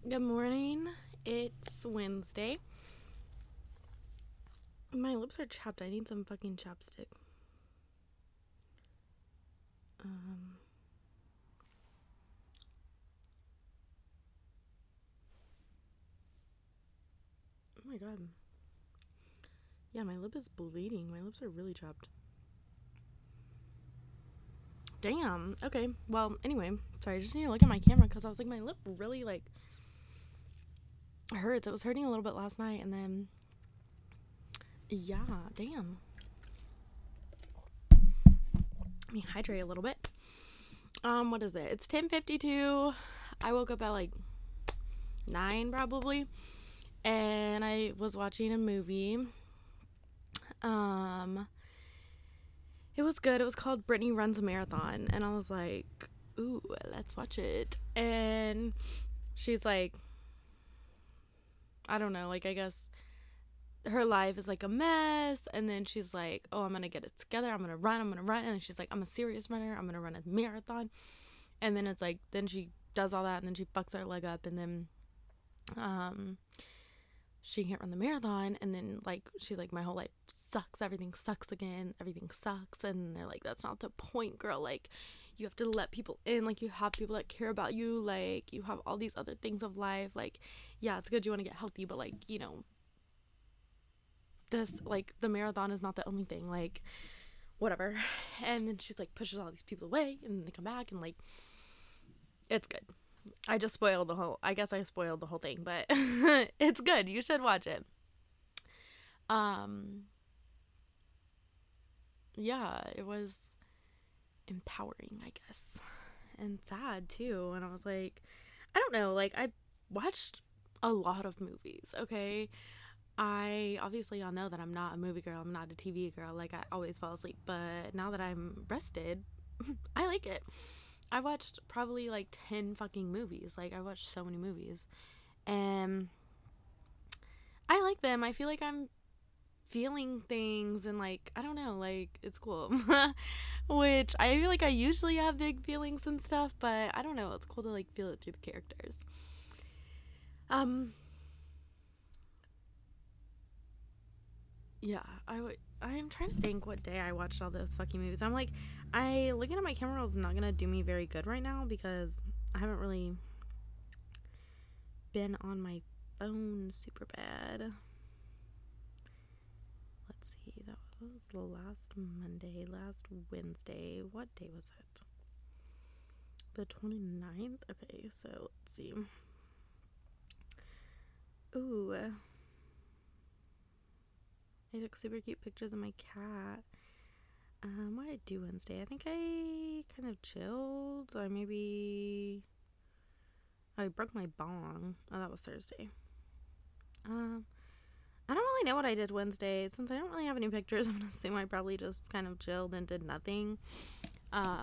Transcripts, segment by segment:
Good morning. It's Wednesday. My lips are chapped. I need some fucking chapstick. Oh my god. Yeah, my lip is bleeding. My lips are really chapped. Damn. Okay. Well, anyway. Sorry, I just need to look at my camera because I was like, my lip really, hurts. It was hurting a little bit last night, and then... Yeah, damn. Let me hydrate a little bit. What is it? It's 10:52. I woke up at 9 probably, and I was watching a movie. It was good. It was called Brittany Runs a Marathon, and I was like, ooh, let's watch it. And she's like, I don't know, I guess her life is a mess, and then she's like, oh, I'm gonna get it together, I'm gonna run, and then she's like, I'm a serious runner, I'm gonna run a marathon. And then it's then she does all that, and then she fucks her leg up, and then she can't run the marathon, and then she's like, my whole life sucks, everything sucks again, everything sucks. And they're like, that's not the point, girl. You have to let people in, you have people that care about you, you have all these other things of life, yeah, it's good you want to get healthy, but this, the marathon is not the only thing, whatever. And then she's pushes all these people away, and they come back, and it's good. I spoiled the whole thing, but it's good. You should watch it. Yeah, it was empowering, I guess, and sad too. And I was like, I don't know, I watched a lot of movies, okay? I obviously, y'all know that I'm not a movie girl, I'm not a TV girl, I always fall asleep, but now that I'm rested, I like it. I watched probably 10 fucking movies. I watched so many movies, and I like them. I feel like I'm feeling things, and I don't know, it's cool. Which I feel like I usually have big feelings and stuff, but I don't know, it's cool to feel it through the characters. Yeah, I'm trying to think what day I watched all those fucking movies. I'm looking at my camera roll is not gonna do me very good right now because I haven't really been on my phone super bad. Let's see, that was the last Wednesday. What day was it? The 29th? Okay, so let's see. Ooh. I took super cute pictures of my cat. What did I do Wednesday? I think I kind of chilled. I broke my bong. Oh, that was Thursday. I don't really know what I did Wednesday. Since I don't really have any pictures, I'm gonna assume I probably just kind of chilled and did nothing. I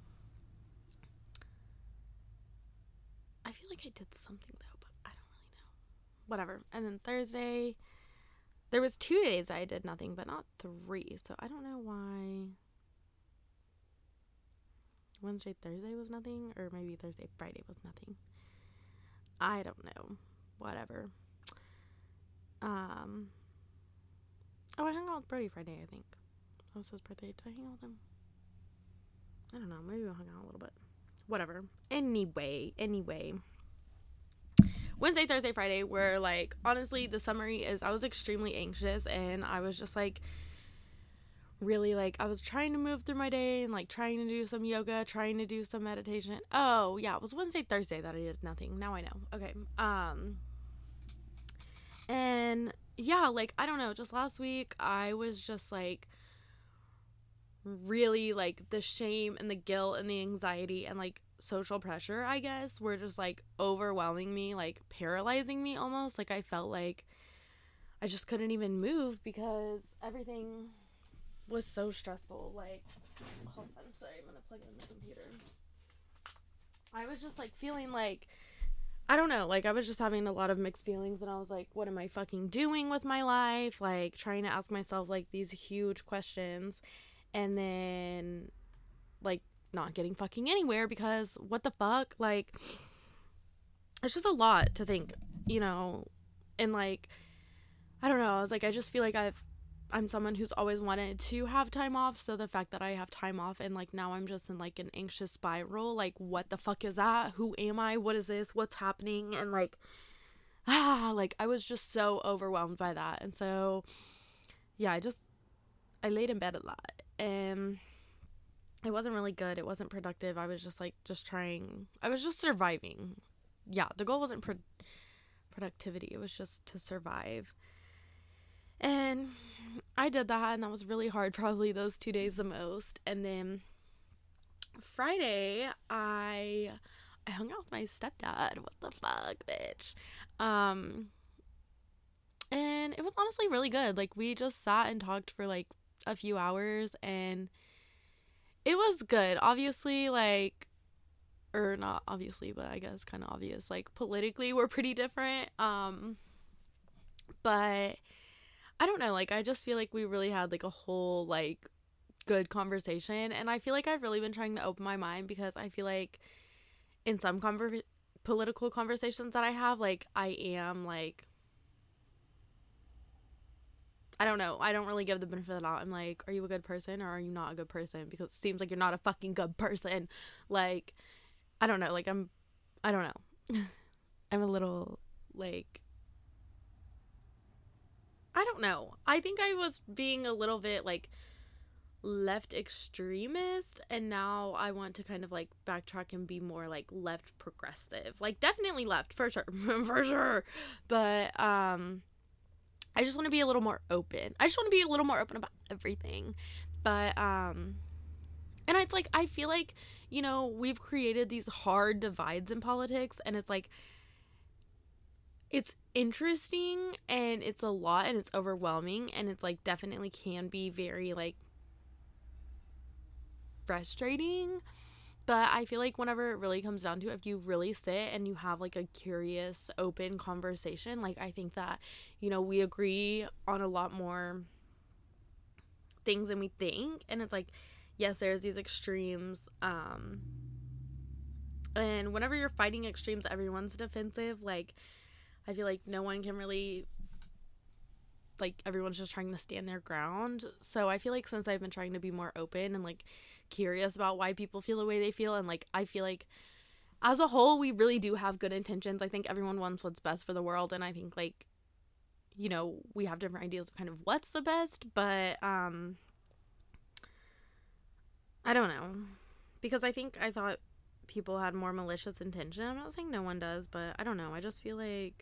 feel like I did something though, but I don't really know. Whatever. And then Thursday, there was 2 days I did nothing, but not 3. So I don't know why Wednesday, Thursday was nothing, or maybe Thursday, Friday was nothing. I don't know. Whatever. Oh, I hung out with Brody Friday, I think. That was his birthday. Did I hang out with him? I don't know. Maybe we hung out a little bit. Whatever. Anyway. Wednesday, Thursday, Friday were honestly, the summary is I was extremely anxious, and I was just really I was trying to move through my day and trying to do some yoga, trying to do some meditation. Oh yeah, it was Wednesday, Thursday that I did nothing. Now I know. Okay. And yeah, I don't know, just last week I was just really the shame and the guilt and the anxiety and social pressure, I guess, were just overwhelming me, paralyzing me almost. I felt I just couldn't even move because everything was so stressful. Hold on, sorry, I'm gonna plug in the computer. I was just feeling I don't know, I was just having a lot of mixed feelings, and I was what am I fucking doing with my life? Trying to ask myself these huge questions, and then not getting fucking anywhere because what the fuck? it's just a lot to think, you know, and like, I don't know, I was like, I just feel like I'm someone who's always wanted to have time off, so the fact that I have time off and like now I'm just in like an anxious spiral, like what the fuck is that? Who am I? What is this? What's happening? And like, like I was just so overwhelmed by that. And so yeah, I laid in bed a lot and it wasn't really good. It wasn't productive. I was just like I was just surviving. Yeah, the goal wasn't productivity. It was just to survive. And I did that, and that was really hard, probably those 2 days the most. And then Friday, I hung out with my stepdad. What the fuck, bitch? And it was honestly really good. Like, we just sat and talked for like a few hours, and it was good. Obviously, like, or not obviously, but I guess kind of obvious. Like, politically, we're pretty different. But I don't know, like, I just feel like we really had, like, a whole, like, good conversation, and I feel like I've really been trying to open my mind, because I feel like in some political conversations that I have, like, I am, like, I don't know, I don't really give the benefit of the doubt. I'm like, are you a good person, or are you not a good person? Because it seems like you're not a fucking good person. Like, I don't know, like, I don't know. I'm a little, like, I don't know. I think I was being a little bit like left extremist, and now I want to kind of like backtrack and be more like left progressive. Like, definitely left for sure. For sure. But I just want to be a little more open. I just want to be a little more open about everything. But and it's like, I feel like, you know, we've created these hard divides in politics, and it's like, it's interesting and it's a lot and it's overwhelming, and it's like definitely can be very like frustrating. But I feel like whenever it really comes down to it, if you really sit and you have like a curious, open conversation, like, I think that, you know, we agree on a lot more things than we think. And it's like, yes, there's these extremes, and whenever you're fighting extremes, everyone's defensive. Like, I feel like no one can really, like, everyone's just trying to stand their ground. So I feel like since I've been trying to be more open and like curious about why people feel the way they feel, and like, I feel like as a whole we really do have good intentions. I think everyone wants what's best for the world, and I think, like, you know, we have different ideas of kind of what's the best, but I don't know, because I thought people had more malicious intention. I'm not saying no one does, but I don't know. I just feel like,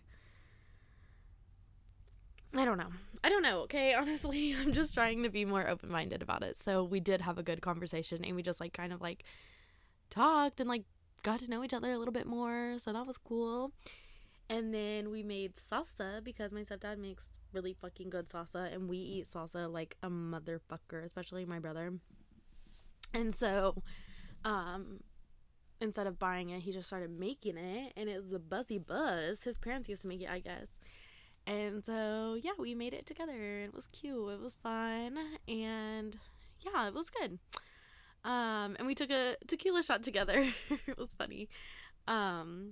I don't know, okay? Honestly, I'm just trying to be more open-minded about it. So we did have a good conversation, and we just, like, kind of, like, talked and, like, got to know each other a little bit more. So that was cool. And then we made salsa, because my stepdad makes really fucking good salsa, and we eat salsa like a motherfucker, especially my brother. And so, instead of buying it, he just started making it, and it was the Buzzy Buzz. His parents used to make it, I guess. And so, yeah, we made it together, and it was cute. It was fun, and yeah, it was good. And we took a tequila shot together. It was funny. And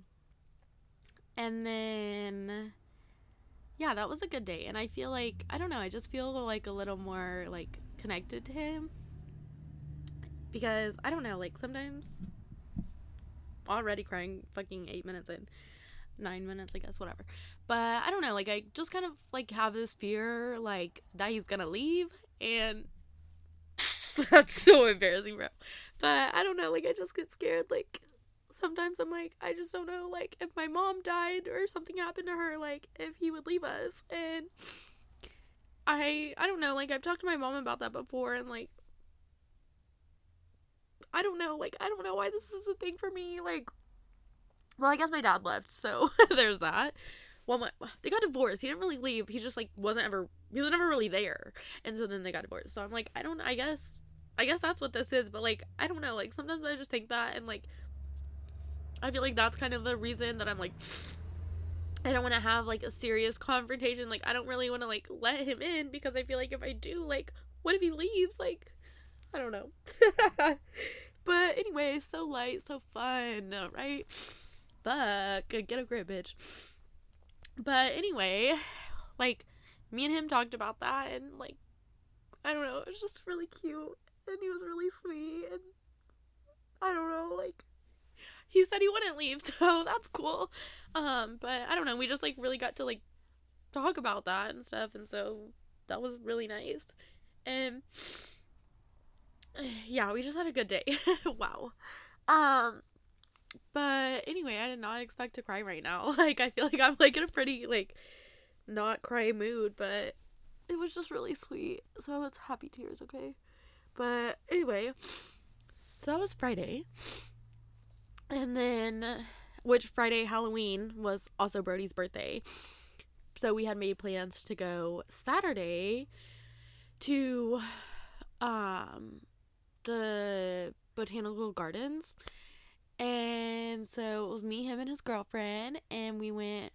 then, yeah, that was a good day. And I feel like, I don't know, I just feel like a little more like connected to him, because I don't know, like, sometimes, already crying fucking 8 minutes in, 9 minutes, I guess, whatever. But I don't know, like, I just kind of like have this fear, like, that he's gonna leave, and that's so embarrassing, bro. But I don't know, like, I just get scared. Like, sometimes I'm like, I just don't know, like, if my mom died or something happened to her, like, if he would leave us. And I don't know, like, I've talked to my mom about that before, and like, I don't know, like, I don't know why this is a thing for me. Like, well, I guess my dad left, so there's that. Well, they got divorced. He didn't really leave. He just, like, he was never really there. And so then they got divorced. So I'm like, I guess that's what this is. But, like, I don't know. Like, sometimes I just think that, and, like, I feel like that's kind of the reason that I'm, like, I don't want to have, like, a serious confrontation. Like, I don't really want to, like, let him in, because I feel like if I do, like, what if he leaves? Like, I don't know. But anyway, so light, so fun, right? fuck? Get a grip, bitch. But anyway, like, me and him talked about that, and, like, I don't know, it was just really cute, and he was really sweet, and I don't know, like, he said he wouldn't leave, so that's cool. But I don't know, we just, like, really got to, like, talk about that and stuff, and so that was really nice. And yeah, we just had a good day. Wow. But anyway, I did not expect to cry right now. Like, I feel like I'm, like, in a pretty, like, not cry mood, but it was just really sweet, so it's happy tears, okay? But anyway, so that was Friday, and then, which Friday, Halloween, was also Brody's birthday, so we had made plans to go Saturday to, the botanical gardens, and so it was me, him, and his girlfriend, and we went,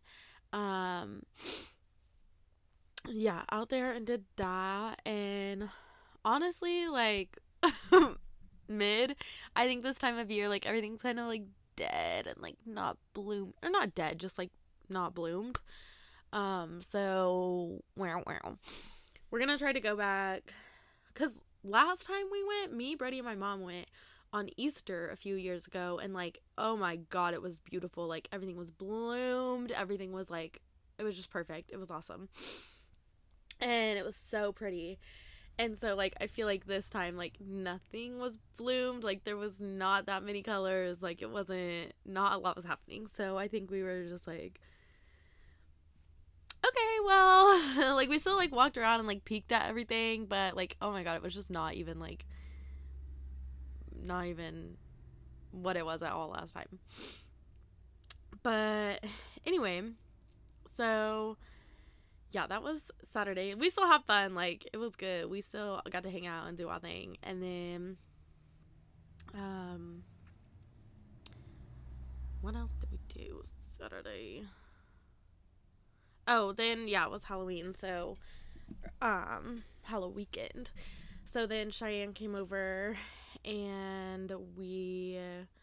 yeah, out there and did that, and honestly, like, I think this time of year, like, everything's kind of, like, dead and, like, not bloomed, or not dead, just, like, not bloomed. So, wow. We're gonna try to go back, because last time we went, me, Brady, and my mom went on Easter a few years ago, and, like, oh my god, it was beautiful. Like, everything was bloomed, everything was, like, it was just perfect. It was awesome. And it was so pretty. And so, like, I feel like this time, like, nothing was bloomed. Like, there was not that many colors. Like, it wasn't, not a lot was happening. So I think we were just like, okay, well, like, we still, like, walked around and, like, peeked at everything. But, like, oh my god, it was just not even what it was at all last time. But anyway, so yeah, that was Saturday. We still have fun. Like, it was good. We still got to hang out and do our thing. And then, what else did we do Saturday? Oh, then, yeah, it was Halloween. So, Halloween weekend. So then Cheyenne came over and we,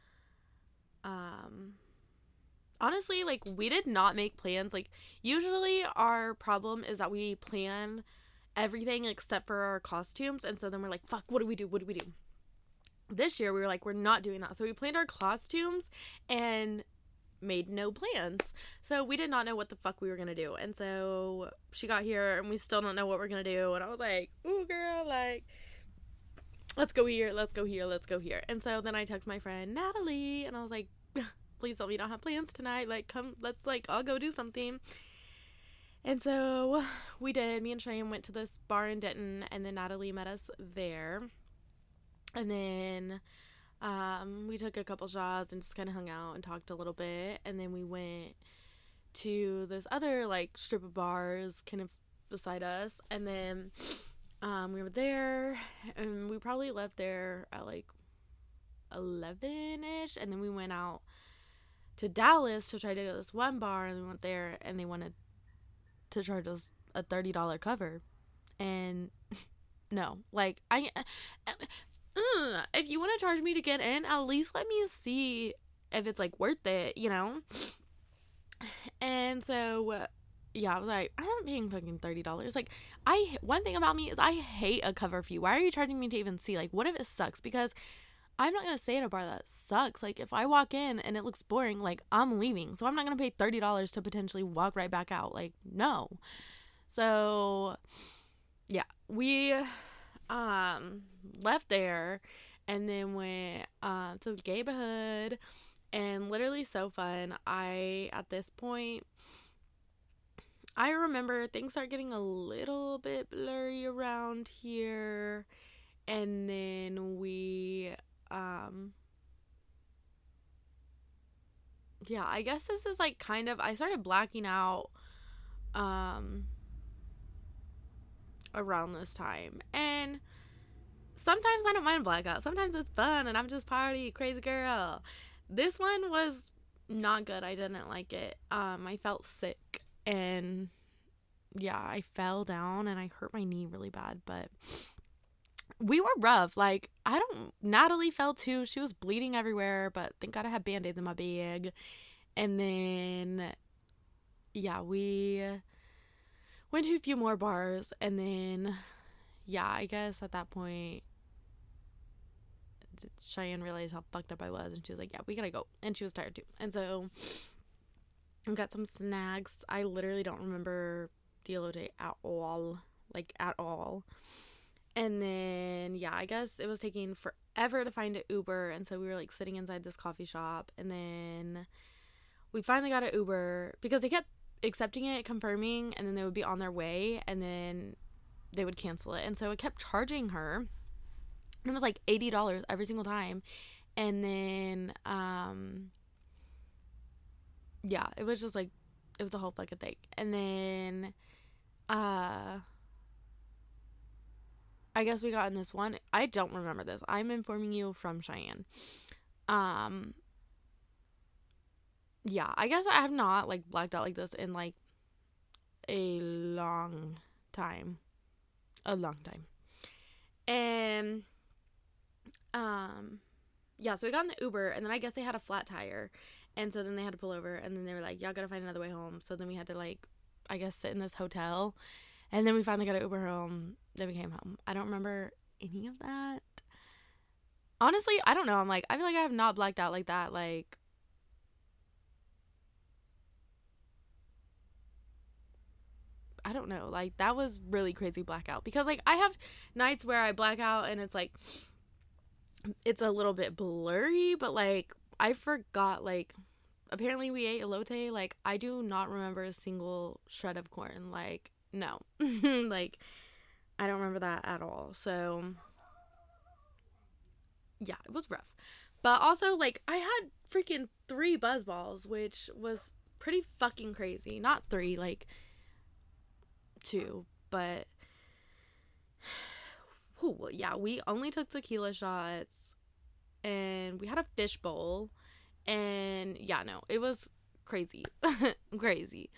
honestly, like, we did not make plans. Like, usually our problem is that we plan everything except for our costumes, and so then we're like, fuck, what do we do? This year we were like, we're not doing that. So we planned our costumes and made no plans. So we did not know what the fuck we were gonna do. And so she got here and we still don't know what we're gonna do. And I was like, ooh, girl, like, let's go here. And so then I text my friend Natalie and I was like, please tell me you don't have plans tonight. Like, come, let's, like, I'll go do something. And so we did. Me and Cheyenne went to this bar in Denton, and then Natalie met us there. And then we took a couple shots and just kind of hung out and talked a little bit. And then we went to this other, like, strip of bars kind of beside us. And then we were there, and we probably left there at, like, 11-ish. And then we went out to Dallas to try to go to this one bar, and we went there, and they wanted to charge us a $30 cover. And no, like, if you want to charge me to get in, at least let me see if it's, like, worth it, you know? And so, yeah, I was like, I'm not paying fucking $30. Like, one thing about me is I hate a cover fee. Why are you charging me to even see? Like, what if it sucks? Because I'm not going to stay at a bar that sucks. Like, if I walk in and it looks boring, like, I'm leaving. So I'm not going to pay $30 to potentially walk right back out. Like, no. So, yeah, we left there and then went to the neighborhood, and literally so fun. At this point, I remember things start getting a little bit blurry around here, and then we yeah, I guess this is, like, kind of, I started blacking out around this time, and sometimes I don't mind blackout. Sometimes it's fun and I'm just party crazy girl. This one was not good. I didn't like it. I felt sick, and yeah, I fell down and I hurt my knee really bad, but we were rough. Like, Natalie fell too. She was bleeding everywhere, but thank God I had Band-Aids in my bag. And then, yeah, we went to a few more bars. And then, yeah, I guess at that point, Cheyenne realized how fucked up I was. And she was like, yeah, we gotta go. And she was tired too. And so I got some snacks. I literally don't remember the elote at all. Like, at all. And then, yeah, I guess it was taking forever to find an Uber. And so we were, like, sitting inside this coffee shop. And then we finally got an Uber because they kept accepting it, confirming, and then they would be on their way. And then they would cancel it. And so it kept charging her. And it was, like, $80 every single time. And then, yeah, it was just, like, it was a whole fucking thing. And then, I guess we got in this one. I don't remember this. I'm informing you from Cheyenne. Yeah, I guess I have not, like, blacked out like this in, like, a long time. And, yeah, so we got in the Uber, and then I guess they had a flat tire. And so then they had to pull over, and then they were like, y'all gotta find another way home. So then we had to, like, I guess sit in this hotel. And then we finally got an Uber home. Then we came home. I don't remember any of that. Honestly, I don't know. I feel like I have not blacked out like that. Like, I don't know. Like, that was really crazy blackout. Because, like, I have nights where I black out and it's, like, it's a little bit blurry. But, like, I forgot, like, apparently we ate elote. Like, I do not remember a single shred of corn. Like, no. Like, I don't remember that at all. So, yeah, it was rough. But also, like, I had freaking 3 buzz balls, which was pretty fucking crazy. Not 3, like, 2. But, whew, yeah, we only took tequila shots. And we had a fishbowl. And, yeah, no, it was crazy. Crazy.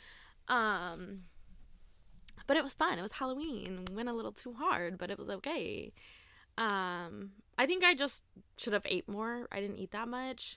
But it was fun. It was Halloween. Went a little too hard, but it was okay. I think I just should have ate more. I didn't eat that much.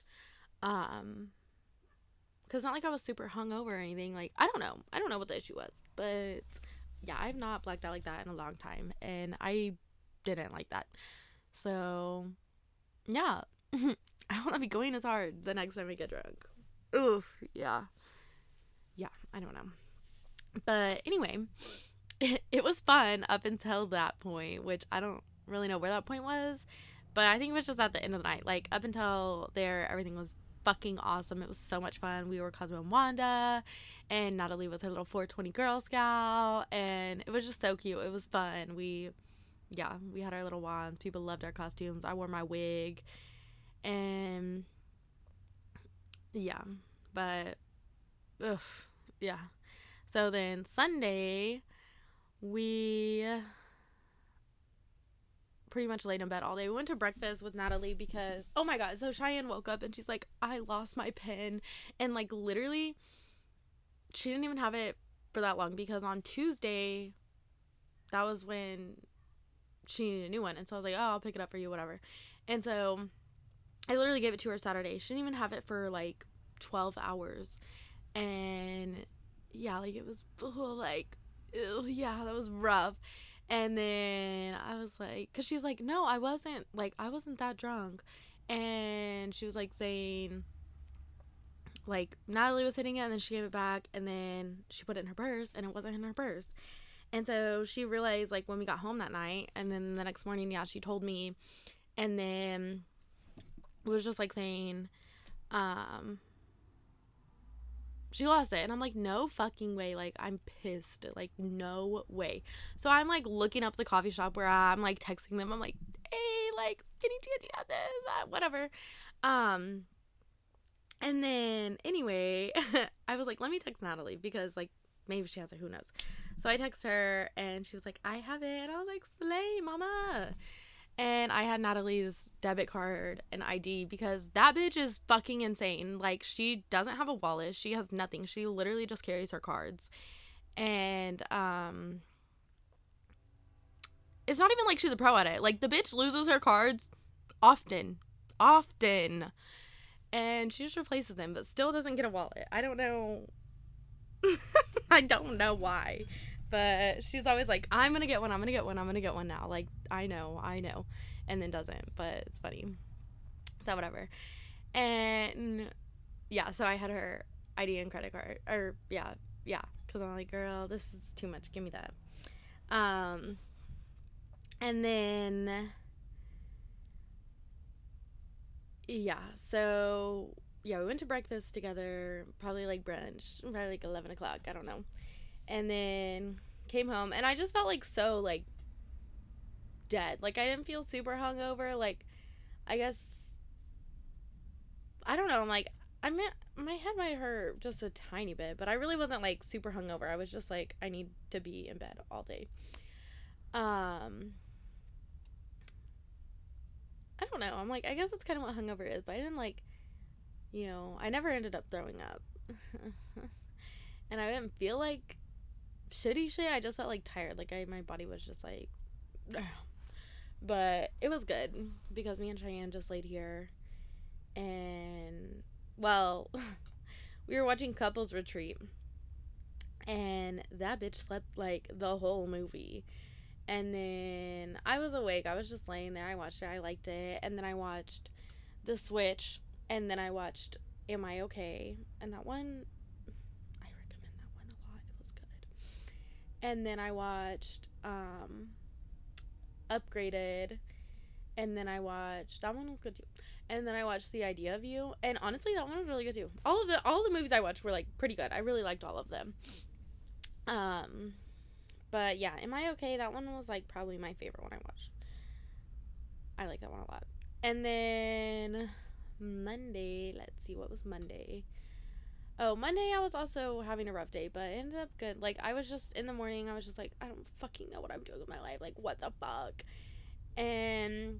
Because not like I was super hungover or anything. Like, I don't know. I don't know what the issue was. But, yeah, I have not blacked out like that in a long time. And I didn't like that. So, yeah. I want to be going as hard the next time I get drunk. Oof, yeah. Yeah, I don't know. But anyway, it was fun up until that point, which I don't really know where that point was. But I think it was just at the end of the night. Like, up until there, everything was fucking awesome. It was so much fun. We were Cosmo and Wanda, and Natalie was her little 420 Girl Scout, and it was just so cute. It was fun. We had our little wands. People loved our costumes. I wore my wig. And, yeah. But, yeah. So then Sunday, we pretty much laid in bed all day. We went to breakfast with Natalie because, oh my God, so Cheyenne woke up and she's like, I lost my pen. And, like, literally, she didn't even have it for that long because on Tuesday, that was when she needed a new one. And so I was like, oh, I'll pick it up for you, whatever. And so I literally gave it to her Saturday. She didn't even have it for, like, 12 hours. And yeah, like, it was, like, ew, yeah, that was rough. And then I was like, because she's like, no, I wasn't that drunk. And she was, like, saying, like, Natalie was hitting it, and then she gave it back, and then she put it in her purse, and it wasn't in her purse. And so she realized, like, when we got home that night, and then the next morning, yeah, she told me, and then it was just, like, saying, she lost it. And I'm like, no fucking way. Like, I'm pissed. Like, no way. So I'm, like, looking up the coffee shop where I'm, like, texting them. I'm like, hey, like, can you get this? Whatever. And then, anyway, I was like, let me text Natalie because, like, maybe she has it. Who knows? So I text her, and she was like, I have it. And I was like, slay, mama. And I had Natalie's debit card and ID because that bitch is fucking insane. Like, she doesn't have a wallet. She has nothing. She literally just carries her cards. And, it's not even like she's a pro at it. Like, the bitch loses her cards often. And she just replaces him, but still doesn't get a wallet. I don't know. I don't know why. But she's always like, I'm going to get one. I'm going to get one. I'm going to get one now. Like, I know. And then doesn't. But it's funny. So whatever. And yeah, so I had her ID and credit card. Or yeah. Because I'm like, girl, this is too much. Give me that. And then, yeah, so, yeah, we went to breakfast together, probably like brunch, probably like 11 o'clock, I don't know. And then came home, and I just felt like so, like, dead. Like, I didn't feel super hungover. Like, I guess, I don't know. I'm like, my head might hurt just a tiny bit, but I really wasn't like super hungover. I was just like, I need to be in bed all day. I don't know. I'm like, I guess that's kind of what hungover is, but I didn't like, I never ended up throwing up. And I didn't feel like shitty shit. I just felt like tired. Like my body was just like, but it was good because me and Cheyenne just laid here and, well, we were watching Couples Retreat and that bitch slept like the whole movie. And then I was awake. I was just laying there. I watched it. I liked it. And then I watched The Switch. And then I watched Am I Okay? And that one, I recommend that one a lot. It was good. And then I watched Upgraded. And then I watched, that one was good too. And then I watched The Idea of You. And honestly, that one was really good too. All the movies I watched were like pretty good. I really liked all of them. But yeah, Am I Okay? That one was like probably my favorite one I watched. I like that one a lot. And then Monday, let's see, what was Monday? Oh, Monday I was also having a rough day, but it ended up good. Like, I was just, in the morning, I was just like, I don't fucking know what I'm doing with my life. Like, what the fuck? And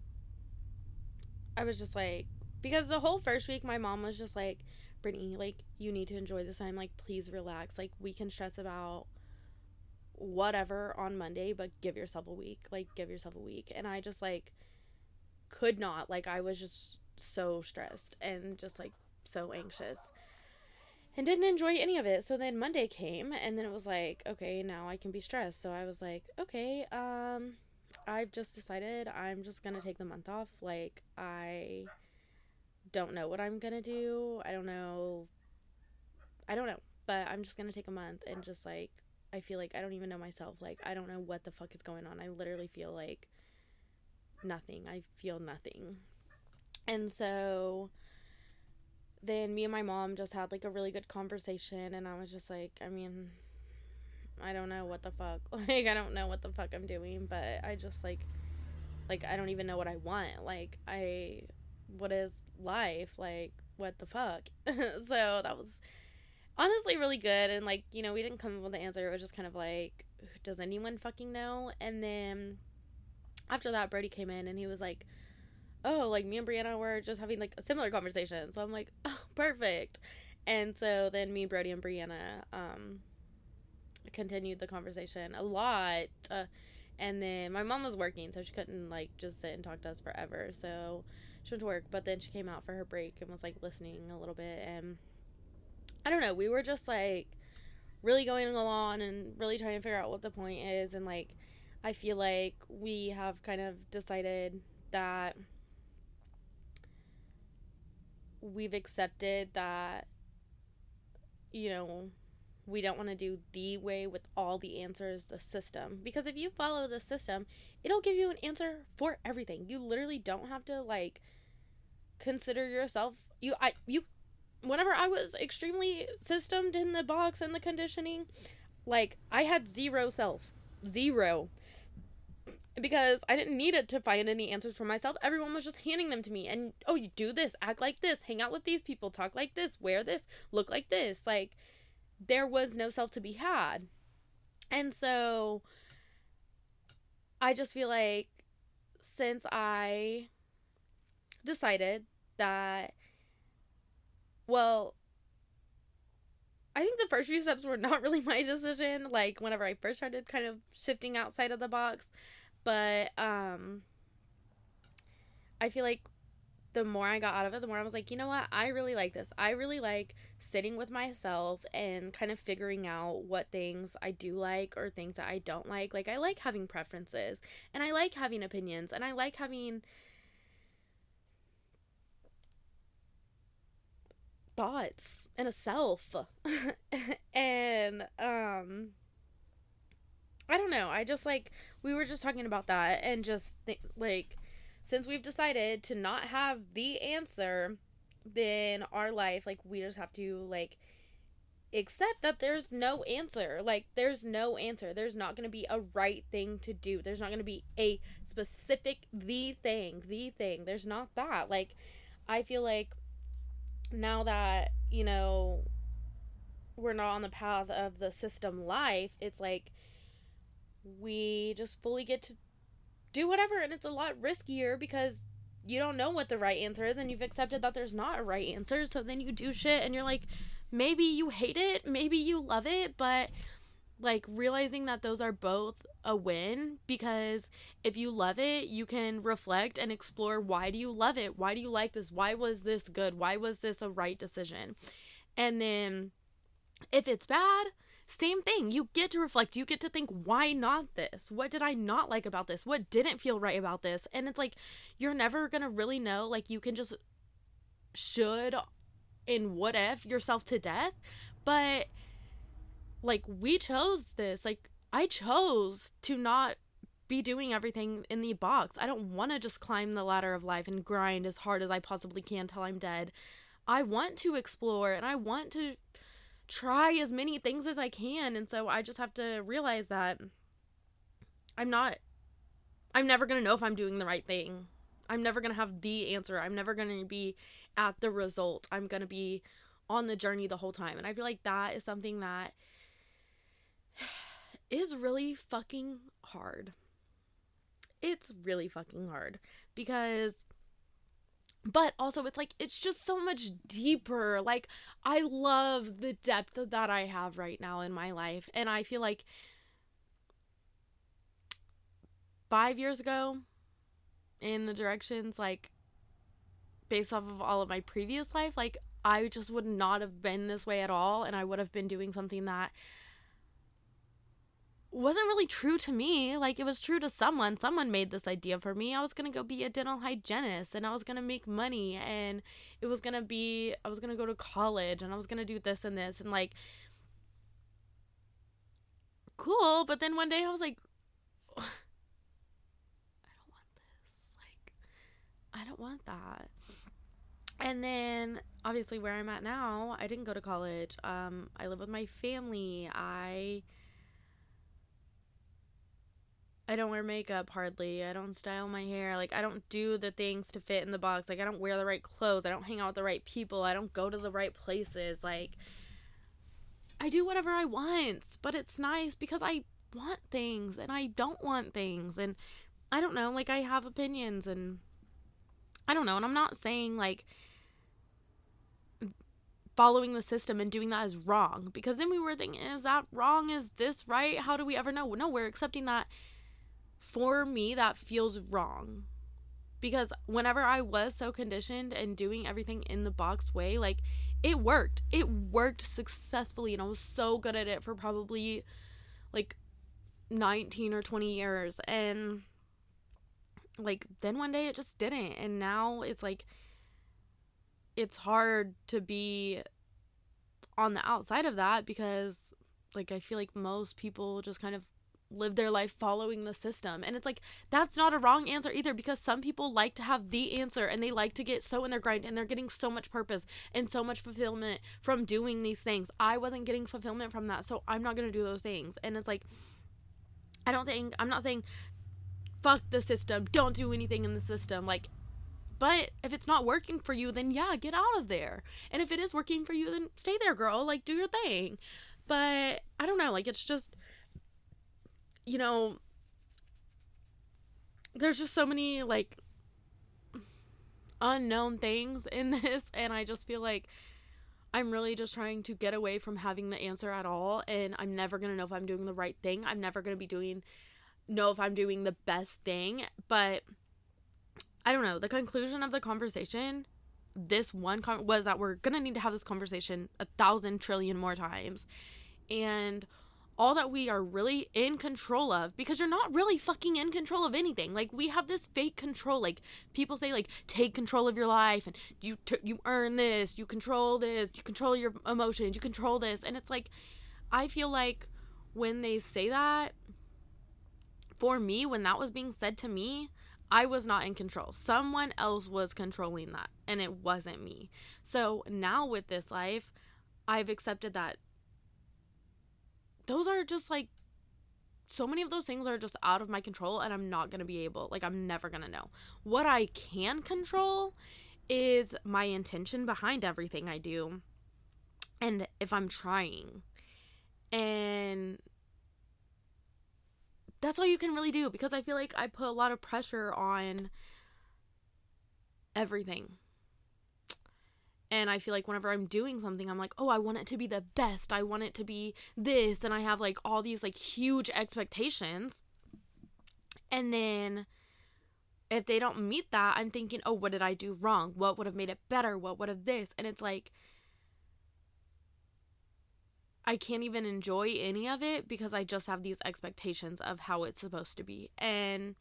I was just like, because the whole first week, my mom was just like, Brittany, like, you need to enjoy this time. Like, please relax. Like, we can stress about whatever on Monday, but give yourself a week. Like, give yourself a week. And I just, like, could not. Like, I was just so stressed and just, like, so anxious. And didn't enjoy any of it. So then Monday came, and then it was like, okay, now I can be stressed. So I was like, okay, I've just decided I'm just gonna take the month off. Like, I don't know what I'm gonna do. I don't know. But I'm just gonna take a month and just, like, I feel like I don't even know myself. Like, I don't know what the fuck is going on. I literally feel like nothing. I feel nothing. And so then me and my mom just had like a really good conversation, and I was just like, I mean, I don't know what the fuck. Like, I don't know what the fuck I'm doing, but I just like I don't even know what I want. Like, what is life? Like, what the fuck? So that was honestly really good. And like, we didn't come up with the answer. It was just kind of like, does anyone fucking know? And then after that, Brody came in and he was like, oh, like, me and Brianna were just having like a similar conversation. So I'm like, oh, perfect. And so then me, Brody, and Brianna continued the conversation a lot. And then my mom was working, so she couldn't like just sit and talk to us forever. So she went to work, but then she came out for her break and was like listening a little bit. And I don't know, we were just like really going along and really trying to figure out what the point is. And like, I feel like we have kind of decided that we've accepted that, we don't want to do the way with all the answers, the system. Because if you follow the system, it'll give you an answer for everything. You literally don't have to like consider yourself. Whenever I was extremely systemed in the box and the conditioning, like, I had zero self. Zero. Because I didn't need it to find any answers for myself. Everyone was just handing them to me. And, oh, you do this, act like this, hang out with these people, talk like this, wear this, look like this. Like, there was no self to be had. And so I just feel like since I decided that, well, I think the first few steps were not really my decision, like, whenever I first started kind of shifting outside of the box. But I feel like the more I got out of it, the more I was like, you know what? I really like this. I really like sitting with myself and kind of figuring out what things I do like or things that I don't like. Like, I like having preferences and I like having opinions and I like having thoughts and a self. And, I don't know. I just like, we were just talking about that and just like, since we've decided to not have the answer, then our life, like, we just have to, like, accept that there's no answer. Like, there's no answer. There's not going to be a right thing to do. There's not going to be a specific the thing. There's not that. Like, I feel like now that, you know, we're not on the path of the system life, it's like we just fully get to do whatever, and it's a lot riskier because you don't know what the right answer is and you've accepted that there's not a right answer. So then you do shit and you're like, maybe you hate it, maybe you love it, but like realizing that those are both a win, because if you love it, you can reflect and explore, why do you love it? Why do you like this? Why was this good? Why was this a right decision? And then if it's bad, same thing. You get to reflect. You get to think, why not this? What did I not like about this? What didn't feel right about this? And it's like, you're never going to really know. Like, you can just should and what if yourself to death. But, like, we chose this. Like, I chose to not be doing everything in the box. I don't want to just climb the ladder of life and grind as hard as I possibly can till I'm dead. I want to explore and I want to try as many things as I can. And so I just have to realize that I'm never going to know if I'm doing the right thing. I'm never going to have the answer. I'm never going to be at the result. I'm going to be on the journey the whole time. And I feel like that is something that is really fucking hard. It's really fucking hard because, but also it's like, it's just so much deeper. Like, I love the depth that I have right now in my life. And I feel like 5 years ago, in the directions, like, based off of all of my previous life, like, I just would not have been this way at all. And I would have been doing something that wasn't really true to me. Like, it was true to someone. Someone made this idea for me. I was going to go be a dental hygienist and I was going to make money and it was going to be, I was going to go to college and I was going to do this and this and like, cool. But then one day I was like, I don't want this. Like, I don't want that. And then obviously where I'm at now, I didn't go to college. I live with my family. I don't wear makeup hardly. I don't style my hair. Like, I don't do the things to fit in the box. Like, I don't wear the right clothes. I don't hang out with the right people. I don't go to the right places. Like, I do whatever I want. But it's nice because I want things and I don't want things. And I don't know. Like, I have opinions and I don't know. And I'm not saying, like, following the system and doing that is wrong. Because then we were thinking, is that wrong? Is this right? How do we ever know? No, we're accepting that. For me, that feels wrong because whenever I was so conditioned and doing everything in the box way, like, it worked successfully and I was so good at it for probably like 19 or 20 years. And like, then one day it just didn't. And now it's like, it's hard to be on the outside of that because, like, I feel like most people just kind of live their life following the system. And it's like, that's not a wrong answer either, because some people like to have the answer and they like to get so in their grind and they're getting so much purpose and so much fulfillment from doing these things. I wasn't getting fulfillment from that, so I'm not going to do those things. And it's like, I'm not saying fuck the system, don't do anything in the system, like, but if it's not working for you, then yeah, get out of there. And if it is working for you, then stay there, girl, like, do your thing. But I don't know, like, it's just, you know, there's just so many, like, unknown things in this, and I just feel like I'm really just trying to get away from having the answer at all, and I'm never gonna know if I'm doing the right thing. I'm never gonna know if I'm doing the best thing, but I don't know, the conclusion of the conversation, this one was that we're gonna need to have this conversation 1,000 trillion more times. And all that we are really in control of, because you're not really fucking in control of anything. Like, we have this fake control. Like, people say, like, take control of your life, and you earn this, you control this, you control your emotions, you control this. And it's like, I feel like when they say that, for me, when that was being said to me, I was not in control. Someone else was controlling that, and it wasn't me. So now with this life, I've accepted that those are just like, so many of those things are just out of my control, and I'm not going to be able, like, I'm never going to know. What I can control is my intention behind everything I do, and if I'm trying. And that's all you can really do, because I feel like I put a lot of pressure on everything. And I feel like whenever I'm doing something, I'm like, oh, I want it to be the best. I want it to be this. And I have like all these like huge expectations. And then if they don't meet that, I'm thinking, oh, what did I do wrong? What would have made it better? What would have this? And it's like, I can't even enjoy any of it because I just have these expectations of how it's supposed to be. And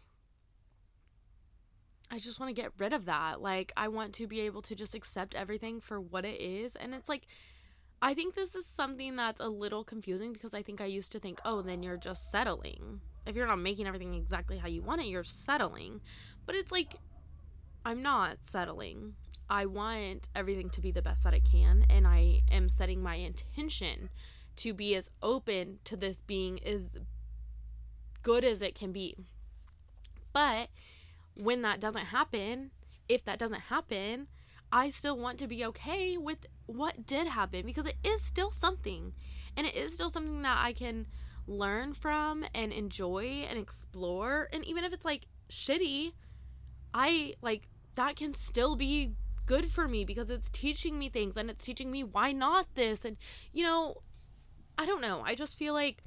I just want to get rid of that. Like, I want to be able to just accept everything for what it is. And it's like, I think this is something that's a little confusing, because I think I used to think, oh, then you're just settling. If you're not making everything exactly how you want it, you're settling. But it's like, I'm not settling. I want everything to be the best that it can. And I am setting my intention to be as open to this being as good as it can be. But when that doesn't happen, if that doesn't happen, I still want to be okay with what did happen, because it is still something, and it is still something that I can learn from and enjoy and explore. And even if it's like shitty, I like that can still be good for me, because it's teaching me things, and it's teaching me why not this. And I don't know, I just feel like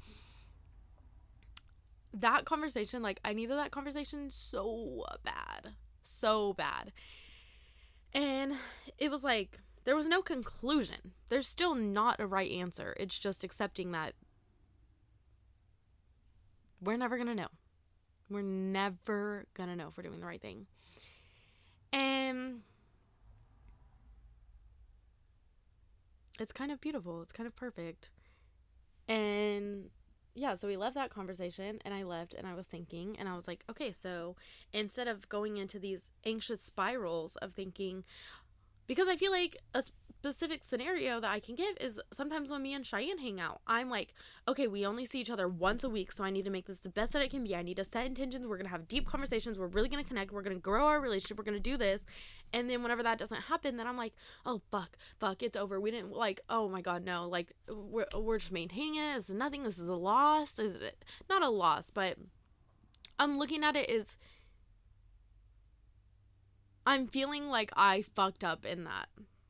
that conversation, like, I needed that conversation so bad. And it was like, there was no conclusion. There's still not a right answer. It's just accepting that we're never gonna know. We're never gonna know if we're doing the right thing. And it's kind of beautiful. It's kind of perfect. And yeah, so we left that conversation, and I left, and I was thinking, and I was like, okay, so instead of going into these anxious spirals of thinking, because I feel like a specific scenario that I can give is sometimes when me and Cheyenne hang out, I'm like, okay, we only see each other once a week, so I need to make this the best that it can be. I need to set intentions. We're going to have deep conversations. We're really going to connect. We're going to grow our relationship. We're going to do this. And then whenever that doesn't happen, then I'm like, oh, fuck, it's over. We didn't, like, oh my God, no, like, we're just maintaining it. This is nothing. This is a loss. Not a loss, but I'm looking at it as, I'm feeling like I fucked up in that.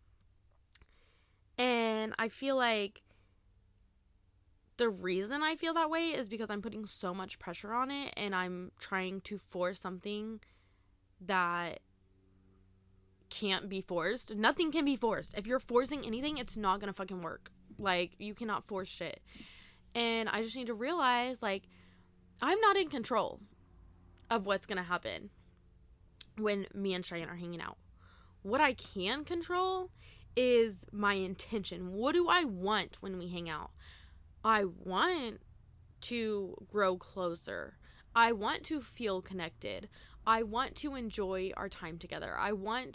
And I feel like the reason I feel that way is because I'm putting so much pressure on it, and I'm trying to force something that can't be forced. Nothing can be forced. If you're forcing anything, it's not gonna fucking work. Like, you cannot force shit. And I just need to realize, like, I'm not in control of what's gonna happen when me and Cheyenne are hanging out. What I can control is my intention. What do I want when we hang out? I want to grow closer. I want to feel connected. I want to enjoy our time together. I want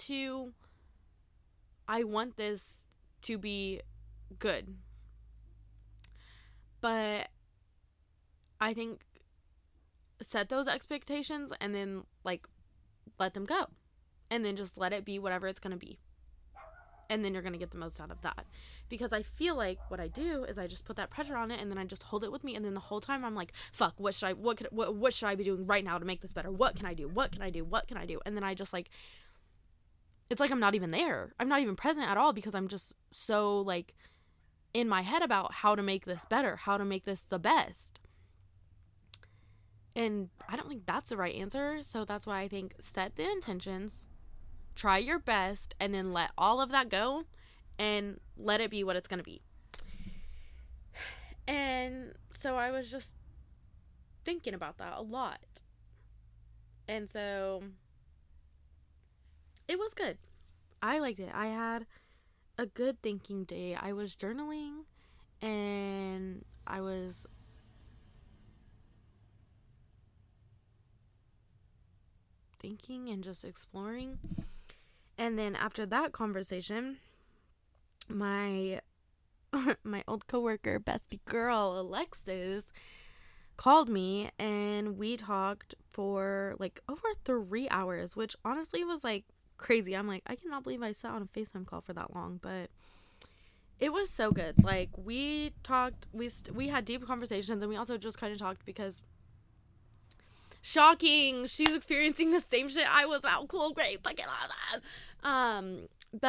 this to be good. But I think set those expectations, and then, like, let them go. And then just let it be whatever it's going to be. And then you're going to get the most out of that. Because I feel like what I do is I just put that pressure on it, and then I just hold it with me. And then the whole time I'm like, fuck, what should I be doing right now to make this better? What can I do? What can I do? What can I do? And then I just, like, it's like I'm not even there. I'm not even present at all, because I'm just so, like, in my head about how to make this better, how to make this the best. And I don't think that's the right answer. So that's why I think set the intentions, try your best, and then let all of that go and let it be what it's going to be. And so I was just thinking about that a lot. And so it was good. I liked it. I had a good thinking day. I was journaling and I was thinking and just exploring. And then after that conversation, my old coworker, bestie girl, Alexis, called me and we talked for like over 3 hours, which honestly was like crazy. I'm like, I cannot believe I sat on a FaceTime call for that long, but it was so good. Like, we talked, we had deep conversations, and we also just kind of talked because, shocking, she's experiencing the same shit I was at. Cool, great, fucking awesome.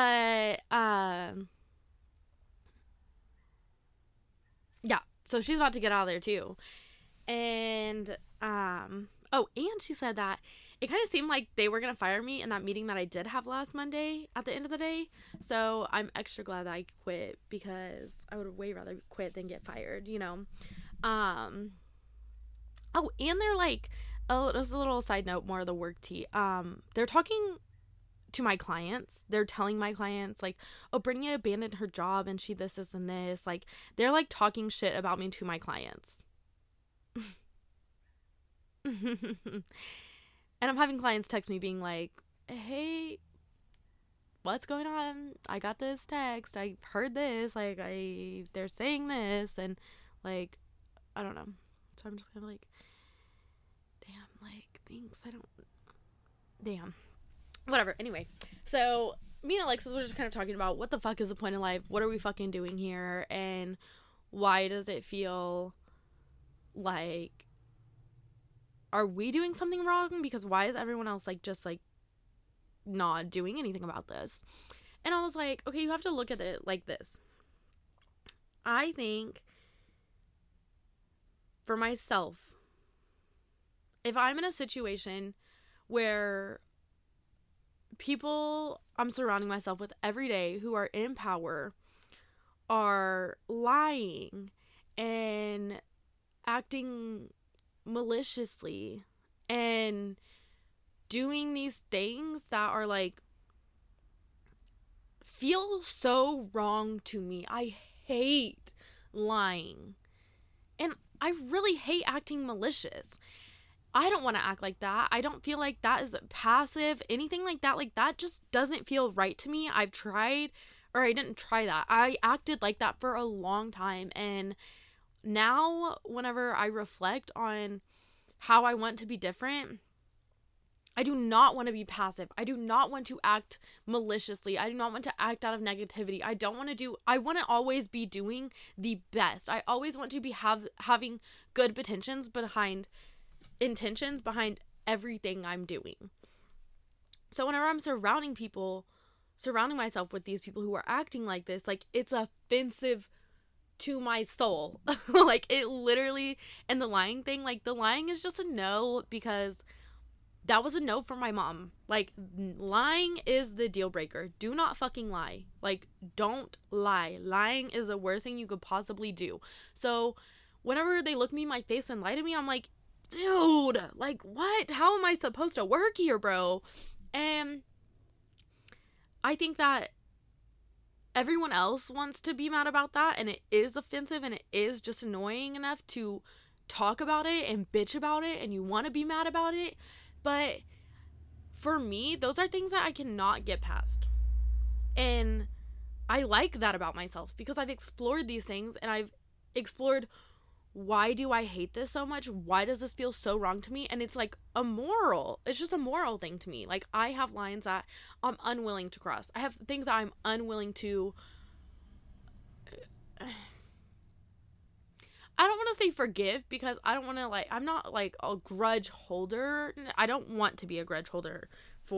Yeah, so she's about to get out of there too. And, oh, and she said that it kind of seemed like they were going to fire me in that meeting that I did have last Monday at the end of the day. So I'm extra glad that I quit, because I would way rather quit than get fired, you know? Oh, and they're like, oh, just a little side note, more of the work tea. They're talking to my clients. They're telling my clients like, oh, Brittany abandoned her job and she this and this. Like, they're like talking shit about me to my clients. And I'm having clients text me being like, hey, what's going on? I got this text. I heard this. Like, they're saying this. And, like, I don't know. So I'm just kind of like, damn, like, thanks. Damn. Whatever. Anyway. So me and Alexis were just kind of talking about what the fuck is the point in life? What are we fucking doing here? And why does it feel like, are we doing something wrong? Because why is everyone else like just like not doing anything about this? And I was like, okay, you have to look at it like this. I think for myself, if I'm in a situation where people I'm surrounding myself with every day who are in power are lying and acting maliciously and doing these things that are like feel so wrong to me. I hate lying. And I really hate acting malicious. I don't want to act like that. I don't feel like that is passive, anything like that. Like, that just doesn't feel right to me. I've tried, or I didn't try that. I acted like that for a long time, and now, whenever I reflect on how I want to be different, I do not want to be passive. I do not want to act maliciously. I do not want to act out of negativity. I want to always be doing the best. I always want to be having good intentions behind everything I'm doing. So whenever I'm surrounding myself with these people who are acting like this, like, it's offensive to my soul. Like, it literally, and the lying thing, like, the lying is just a no, because that was a no from my mom. Like, lying is the deal breaker. Do not fucking lie. Like, don't lie. Lying is the worst thing you could possibly do. So whenever they look me in my face and lie to me, I'm like, dude, like, what? How am I supposed to work here, bro? And I think that everyone else wants to be mad about that, and it is offensive, and it is just annoying enough to talk about it and bitch about it, and you want to be mad about it. But for me, those are things that I cannot get past. And I like that about myself, because I've explored these things, and I've explored, why do I hate this so much? Why does this feel so wrong to me? And it's like it's just a moral thing to me. Like, I have lines that I'm unwilling to cross. I have things that I'm unwilling to, I don't want to say forgive, because I don't want to, like, I'm not like a grudge holder. I don't want to be a grudge holder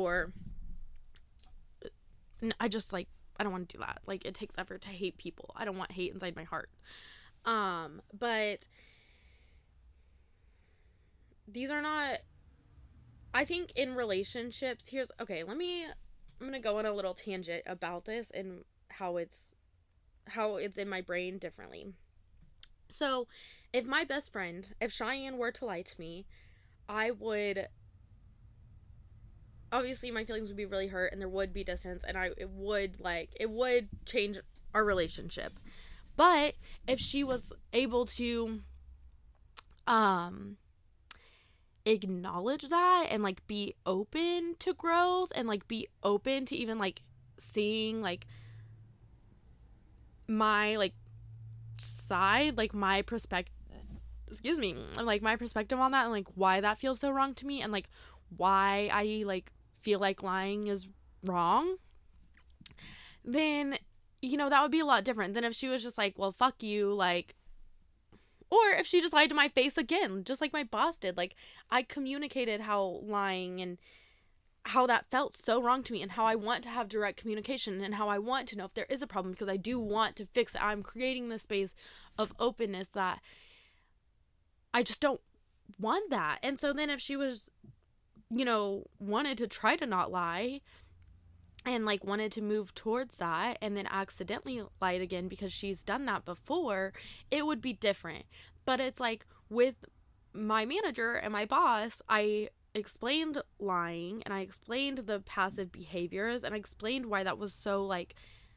I just, like, I don't want to do that. Like, it takes effort to hate people. I don't want hate inside my heart. But these are not, I think in relationships, okay, I'm going to go on a little tangent about this and how it's in my brain differently. So, if my best friend, if Cheyenne were to lie to me, I would, obviously my feelings would be really hurt and there would be distance, and it would change our relationship. But if she was able to acknowledge that and like be open to growth and like be open to even like seeing like my like side, like my perspective, like my perspective on that, and like why that feels so wrong to me, and like why I like feel like lying is wrong, then that would be a lot different than if she was just like, well, fuck you, like, or if she just lied to my face again, just like my boss did. Like, I communicated how lying and how that felt so wrong to me, and how I want to have direct communication, and how I want to know if there is a problem, because I do want to fix it. I'm creating this space of openness that I just don't want that. And so then if she was, wanted to try to not lie and like wanted to move towards that and then accidentally lied again because she's done that before, it would be different. But it's like with my manager and my boss, I explained lying and I explained the passive behaviors and I explained why that was so like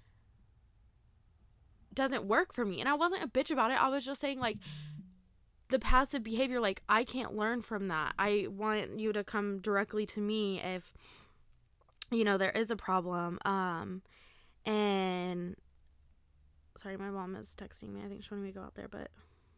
doesn't work for me. And I wasn't a bitch about it. I was just saying like the passive behavior, like I can't learn from that. I want you to come directly to me if there is a problem. And sorry, my mom is texting me. I think she wanted me to go out there, but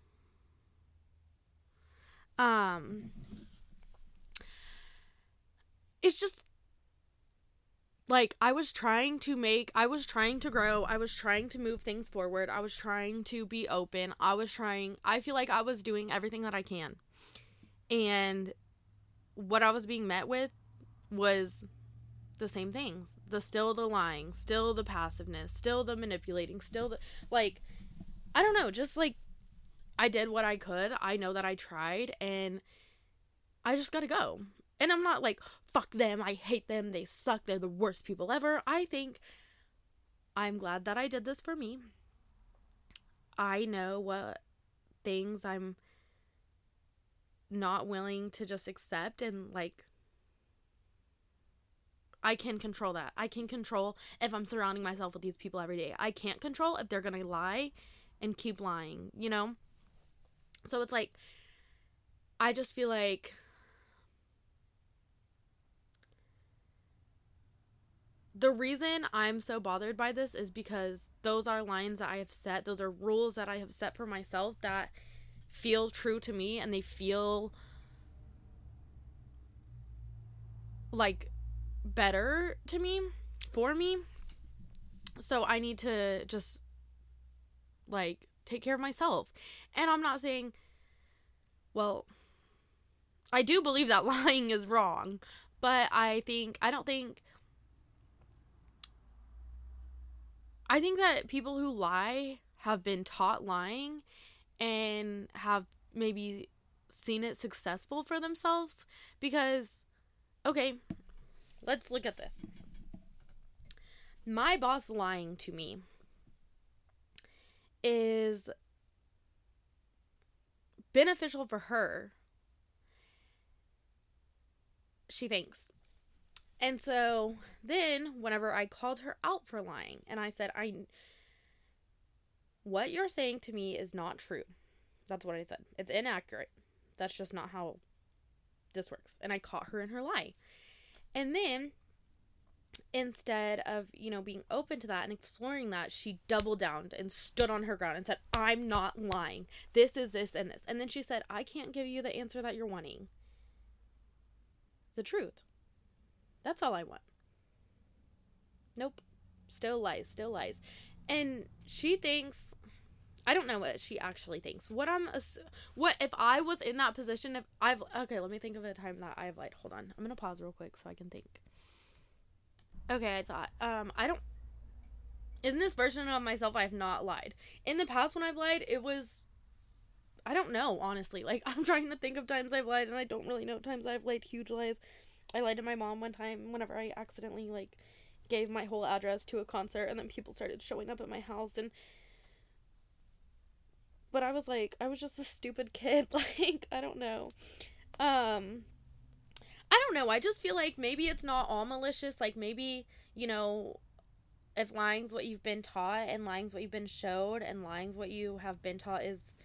it's just like I was trying to grow, I was trying to move things forward, I was trying to be open, I feel like I was doing everything that I can. And what I was being met with was the same things. Still the lying, still the passiveness, still the manipulating, still the, like, I don't know, just like I did what I could. I know that I tried, and I just gotta go. And I'm not like, fuck them, I hate them, they suck, they're the worst people ever. I think I'm glad that I did this for me. I know what things I'm not willing to just accept, and like I can control that. I can control if I'm surrounding myself with these people every day. I can't control if they're gonna lie and keep lying, So it's like, I just feel like the reason I'm so bothered by this is because those are lines that I have set. Those are rules that I have set for myself that feel true to me, and they feel like better to me, for me. So I need to just like take care of myself. And I'm not saying, well, I do believe that lying is wrong, but I think that people who lie have been taught lying and have maybe seen it successful for themselves. Because, okay, let's look at this. My boss lying to me is beneficial for her, she thinks. And so then whenever I called her out for lying and I said, what you're saying to me is not true. That's what I said. It's inaccurate. That's just not how this works. And I caught her in her lie. And then instead of, being open to that and exploring that, she doubled down and stood on her ground and said, I'm not lying. This is this and this. And then she said, I can't give you the answer that you're wanting. The truth. That's all I want. Nope. Still lies. And she thinks, I don't know what she actually thinks. What if I was in that position, okay, let me think of a time that I've lied. Hold on. I'm going to pause real quick so I can think. Okay, I thought, in this version of myself, I have not lied. In the past when I've lied, it was I don't know, honestly. Like, I'm trying to think of times I've lied, and I don't really know times I've lied huge lies. I lied to my mom one time whenever I accidentally, like, gave my whole address to a concert, and then people started showing up at my house, and but I was like, I was just a stupid kid. Like, I don't know. I don't know. I just feel like maybe it's not all malicious. Like, maybe, you know, if lying's what you've been taught, and lying's what you've been showed, and lying's what you have been taught is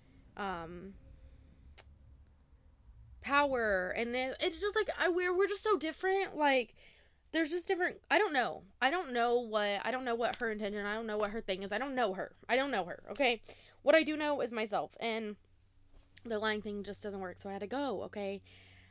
power, and then it's just like we're just so different. Like, there's just different. I don't know what her intention. I don't know what her thing is. I don't know her. Okay, what I do know is myself, and the lying thing just doesn't work, so I had to go. Okay.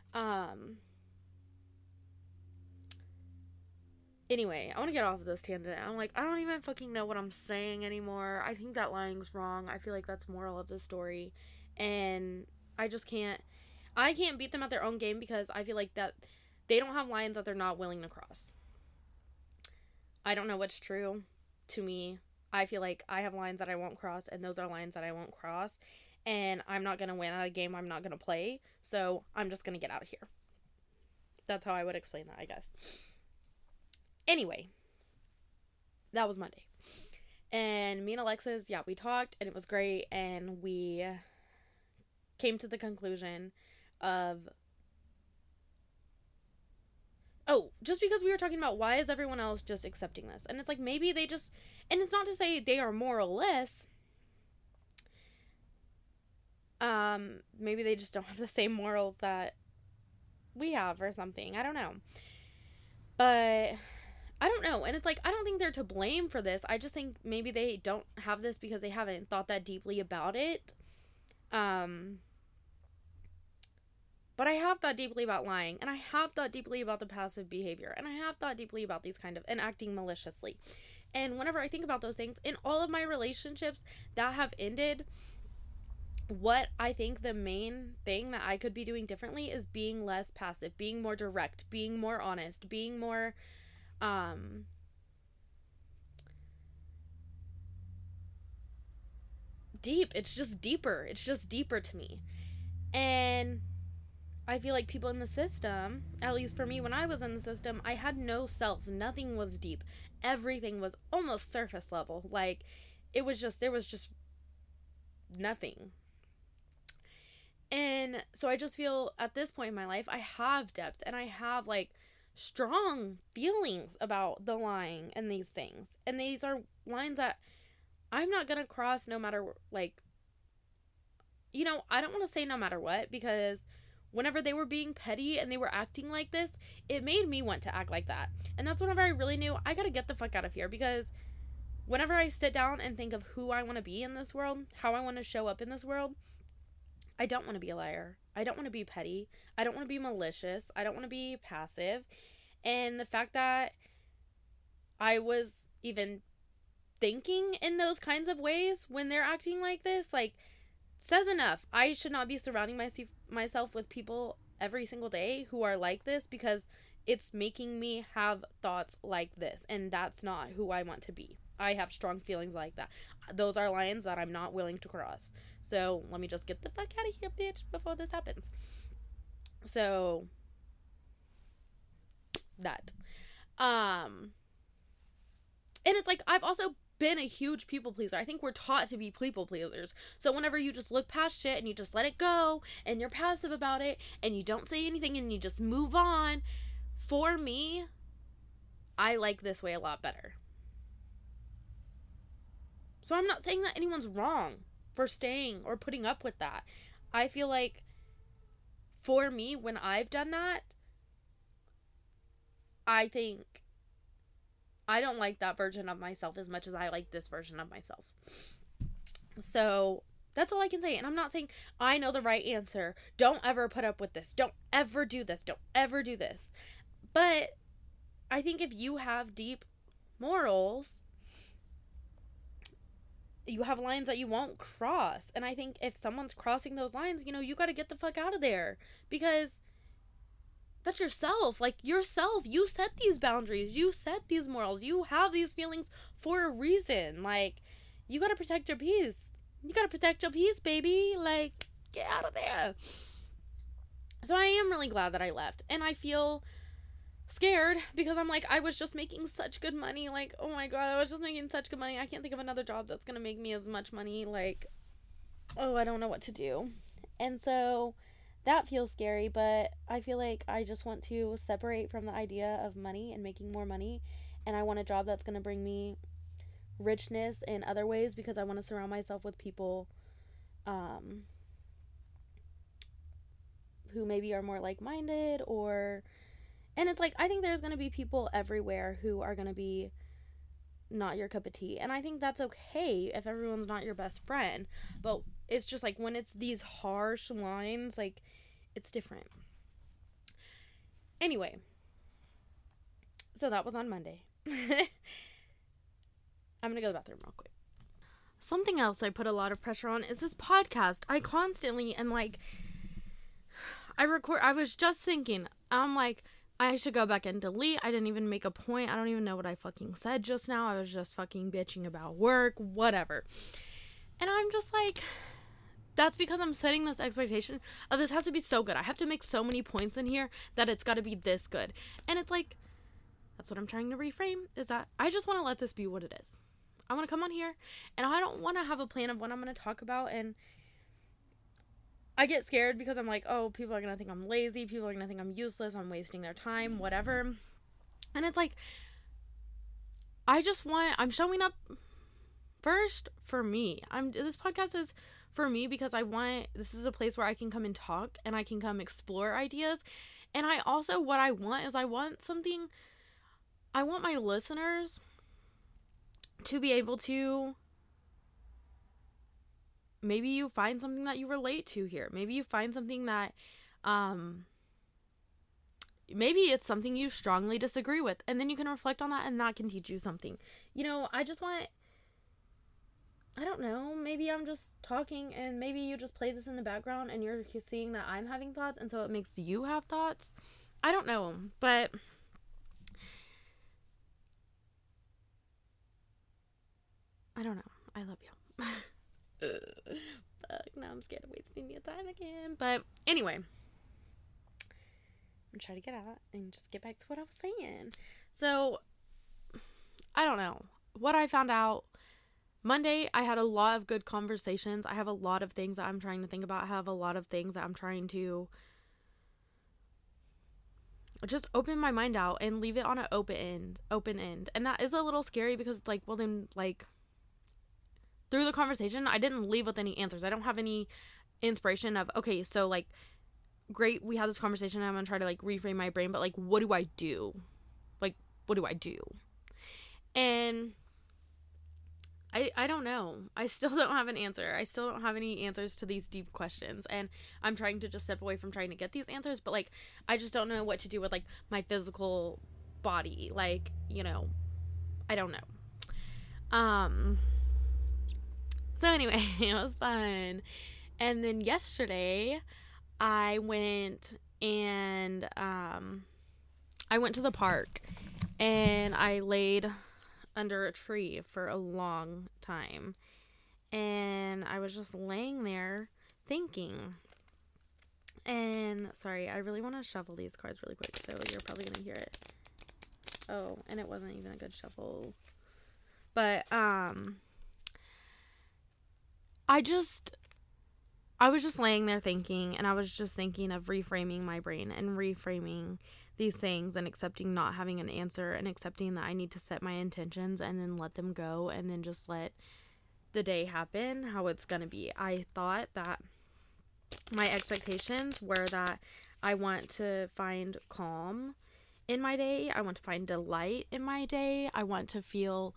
Anyway, I want to get off of this tangent. I'm like, I don't even fucking know what I'm saying anymore. I think that lying's wrong. I feel like that's moral of the story. And I just can't beat them at their own game, because I feel like that they don't have lines that they're not willing to cross. I don't know what's true. To me, I feel like I have lines that I won't cross, and those are lines that I won't cross. And I'm not going to win at a game I'm not going to play. So I'm just going to get out of here. That's how I would explain that, I guess. Anyway, that was Monday. And me and Alexis, yeah, we talked, and it was great. And we came to the conclusion of, just because we were talking about why is everyone else just accepting this? And it's like, maybe they just, and it's not to say they are more or less. Maybe they just don't have the same morals that we have or something. I don't know. But I don't know. And it's like, I don't think they're to blame for this. I just think maybe they don't have this because they haven't thought that deeply about it. But I have thought deeply about lying, and I have thought deeply about the passive behavior, and I have thought deeply about these kind of, and acting maliciously. And whenever I think about those things, in all of my relationships that have ended, what I think the main thing that I could be doing differently is being less passive, being more direct, being more honest, being more, deep. It's just deeper. It's just deeper to me. And I feel like people in the system, at least for me when I was in the system, I had no self. Nothing was deep. Everything was almost surface level. Like, there was just nothing. And so I just feel at this point in my life, I have depth, and I have, like, strong feelings about the lying and these things. And these are lines that I'm not gonna cross no matter, like, you know, I don't want to say no matter what, because whenever they were being petty and they were acting like this, it made me want to act like that. And that's whenever I really knew I gotta get the fuck out of here, because whenever I sit down and think of who I want to be in this world, how I want to show up in this world, I don't want to be a liar. I don't want to be petty. I don't want to be malicious. I don't want to be passive. And the fact that I was even thinking in those kinds of ways when they're acting like this, like, says enough. I should not be surrounding myself with people every single day who are like this, because it's making me have thoughts like this, and that's not who I want to be. I have strong feelings like that. Those are lines that I'm not willing to cross. So let me just get the fuck out of here, bitch, before this happens. So that. And it's like, I've also been a huge people pleaser. I think we're taught to be people pleasers. So whenever you just look past shit and you just let it go, and you're passive about it, and you don't say anything, and you just move on, for me, I like this way a lot better. So I'm not saying that anyone's wrong for staying or putting up with that. I feel like, for me, when I've done that, I think I don't like that version of myself as much as I like this version of myself. So that's all I can say. And I'm not saying I know the right answer. Don't ever put up with this. Don't ever do this. Don't ever do this. But I think if you have deep morals, you have lines that you won't cross. And I think if someone's crossing those lines, you know, you got to get the fuck out of there, because that's yourself. Like, yourself. You set these boundaries. You set these morals. You have these feelings for a reason. Like, you got to protect your peace. You gotta protect your peace, baby. Like, get out of there. So I am really glad that I left. And I feel scared because I'm like, I was just making such good money. Like, oh my God, I was just making such good money. I can't think of another job that's gonna make me as much money. Like, oh, I don't know what to do. And so that feels scary, but I feel like I just want to separate from the idea of money and making more money. And I want a job that's gonna bring me richness in other ways, because I want to surround myself with people who maybe are more like-minded, and it's like, I think there's going to be people everywhere who are going to be not your cup of tea, and I think that's okay if everyone's not your best friend, but it's just like, when it's these harsh lines, like, it's different. Anyway, so that was on Monday. I'm gonna go to the bathroom real quick. Something else I put a lot of pressure on is this podcast. I constantly am like, I was just thinking, I'm like, I should go back and delete. I didn't even make a point. I don't even know what I fucking said just now. I was just fucking bitching about work, whatever. And I'm just like, that's because I'm setting this expectation of this has to be so good. I have to make so many points in here that it's got to be this good. And it's like, that's what I'm trying to reframe, is that I just want to let this be what it is. I want to come on here, and I don't want to have a plan of what I'm going to talk about, and I get scared because I'm like, oh, people are going to think I'm lazy, people are going to think I'm useless, I'm wasting their time, whatever. And it's like, I'm showing up first for me. This podcast is for me because this is a place where I can come and talk, and I can come explore ideas. And I also, what I want is I want my listeners to be able to, maybe you find something that you relate to here. Maybe you find something that, maybe it's something you strongly disagree with, and then you can reflect on that, and that can teach you something. You know, I don't know, maybe I'm just talking, and maybe you just play this in the background, and you're seeing that I'm having thoughts, and so it makes you have thoughts. I don't know, but I don't know. I love you. Fuck, now I'm scared of wasting your time again. But anyway, I'm trying to get out and just get back to what I was saying. So, I don't know. What I found out Monday, I had a lot of good conversations. I have a lot of things that I'm trying to think about. I have a lot of things that I'm trying to just open my mind out and leave it on an open end. And that is a little scary because it's like, well then, like, through the conversation, I didn't leave with any answers. I don't have any inspiration of, okay, so, like, great, we had this conversation, I'm gonna try to, like, reframe my brain, but, like, what do I do? Like, what do I do? And I don't know. I still don't have an answer. I still don't have any answers to these deep questions, and I'm trying to just step away from trying to get these answers, but, like, I just don't know what to do with, like, my physical body. Like, you know, I don't know. So anyway, it was fun. And then yesterday, I went to the park, and I laid under a tree for a long time. And I was just laying there thinking. And, sorry, I really want to shuffle these cards really quick, so you're probably going to hear it. Oh, and it wasn't even a good shuffle. But, I was just laying there thinking, and I was just thinking of reframing my brain and reframing these things and accepting not having an answer and accepting that I need to set my intentions and then let them go and then just let the day happen how it's gonna be. I thought that my expectations were that I want to find calm in my day. I want to find delight in my day. I want to feel,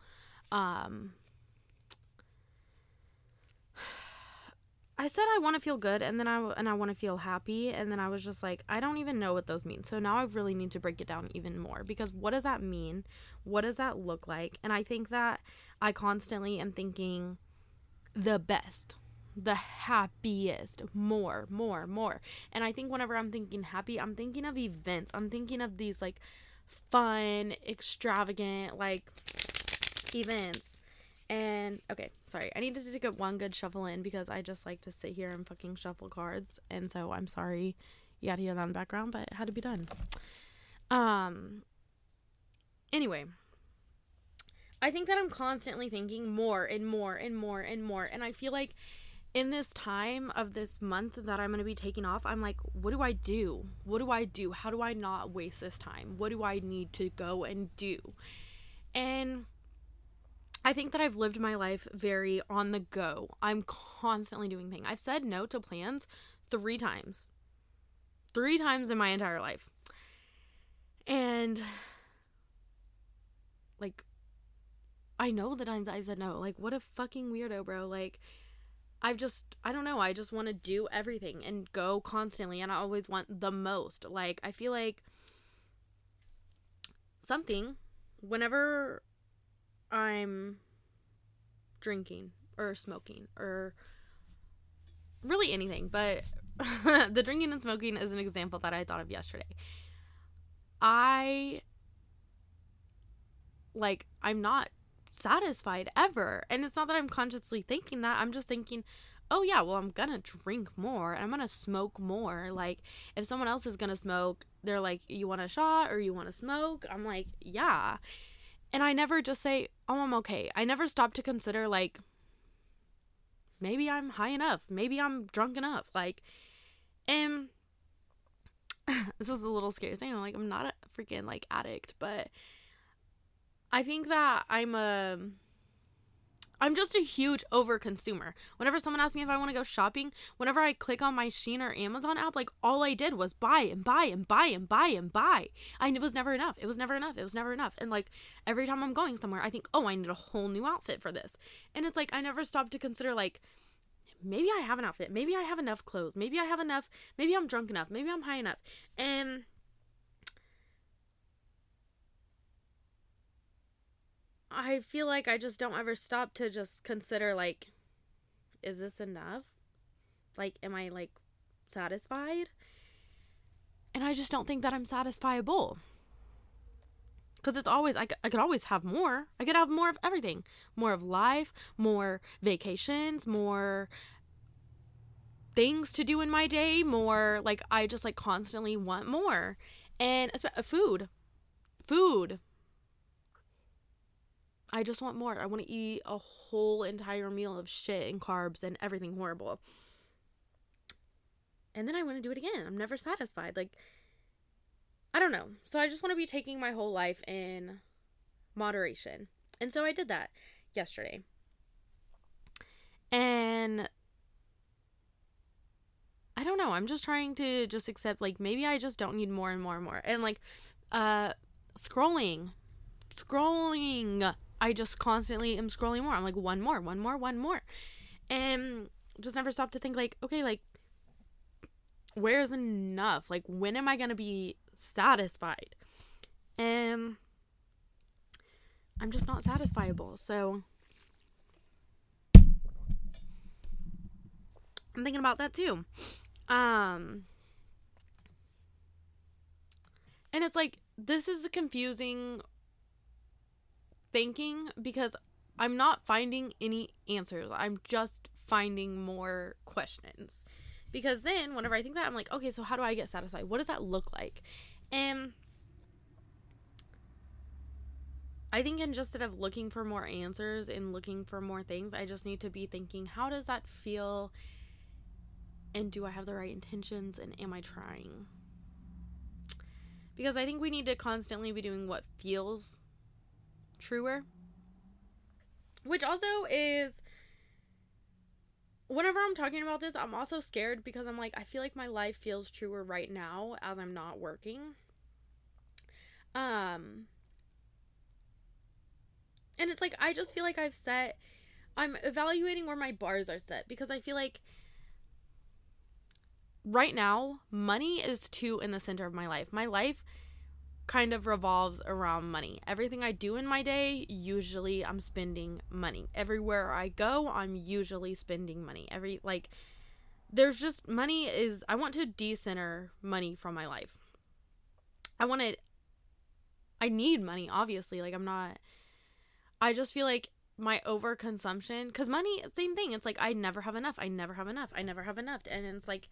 I said I want to feel good, and then I want to feel happy, and then I was just like, I don't even know what those mean. So now I really need to break it down even more, because what does that mean? What does that look like? And I think that I constantly am thinking the best, the happiest, more. And I think whenever I'm thinking happy, I'm thinking of events. I'm thinking of these, like, fun, extravagant, like, events. And okay, sorry, I needed to get one good shuffle in because I just like to sit here and fucking shuffle cards, and so I'm sorry you had to hear that in the background, but it had to be done. Anyway, I think that I'm constantly thinking more and more and more and more, and I feel like in this time of this month that I'm going to be taking off, I'm like, what do I do? What do I do? How do I not waste this time? What do I need to go and do? And I think that I've lived my life very on the go. I'm constantly doing things. I've said no to plans 3 times. 3 times in my entire life. And like, I know that I've said no. Like, what a fucking weirdo, bro. Like, I don't know. I just want to do everything and go constantly. And I always want the most. Like, I feel like whenever I'm drinking or smoking or really anything, but the drinking and smoking is an example that I thought of yesterday. I'm not satisfied ever. And it's not that I'm consciously thinking that. I'm just thinking, oh yeah, well, I'm gonna drink more and I'm gonna smoke more. Like, if someone else is gonna smoke, they're like, you want a shot or you want to smoke? I'm like, yeah. And I never just say, oh, I'm okay. I never stop to consider, like, maybe I'm high enough. Maybe I'm drunk enough. Like, and this is a little scary thing. I'm not a freaking, like, addict, but I think that I'm just a huge overconsumer. Whenever someone asks me if I want to go shopping, whenever I click on my Shein or Amazon app, like, all I did was buy and buy and buy and buy and buy. It was never enough. It was never enough. It was never enough. And like, every time I'm going somewhere, I think, oh, I need a whole new outfit for this. And it's like, I never stopped to consider, like, maybe I have an outfit. Maybe I have enough clothes. Maybe I have enough. Maybe I'm drunk enough. Maybe I'm high enough. And I feel like I just don't ever stop to just consider, like, is this enough? Like, am I, like, satisfied? And I just don't think that I'm satisfiable. Because it's always, I could always have more. I could have more of everything. More of life, more vacations, more things to do in my day, more, like, I just, like, constantly want more. And food. I just want more. I want to eat a whole entire meal of shit and carbs and everything horrible. And then I want to do it again. I'm never satisfied. Like, I don't know. So I just want to be taking my whole life in moderation. And so I did that yesterday. And I don't know. I'm just trying to just accept, like, maybe I just don't need more and more and more. And, like, scrolling. I just constantly am scrolling more. I'm like, one more. And just never stop to think, like, okay, like, where's enough? Like, when am I going to be satisfied? And I'm just not satisfiable. So I'm thinking about that too. And it's like, this is a confusing thinking because I'm not finding any answers. I'm just finding more questions. Because then whenever I think that, I'm like, okay, so how do I get satisfied? What does that look like? And I think instead of looking for more answers and looking for more things, I just need to be thinking, how does that feel? And do I have the right intentions? And am I trying? Because I think we need to constantly be doing what feels truer. Which also is, whenever I'm talking about this, I'm also scared because I'm like, I feel like my life feels truer right now as I'm not working. And it's like, I just feel like I'm evaluating where my bars are set because I feel like right now, money is too in the center of my life. My life kind of revolves around money. Everything I do in my day, usually I'm spending money. Everywhere I go, I'm usually spending money. There's just money is, I want to decenter money from my life. I need money, obviously. Like, I just feel like my overconsumption, because money, same thing. It's like, I never have enough. I never have enough. I never have enough. And it's like,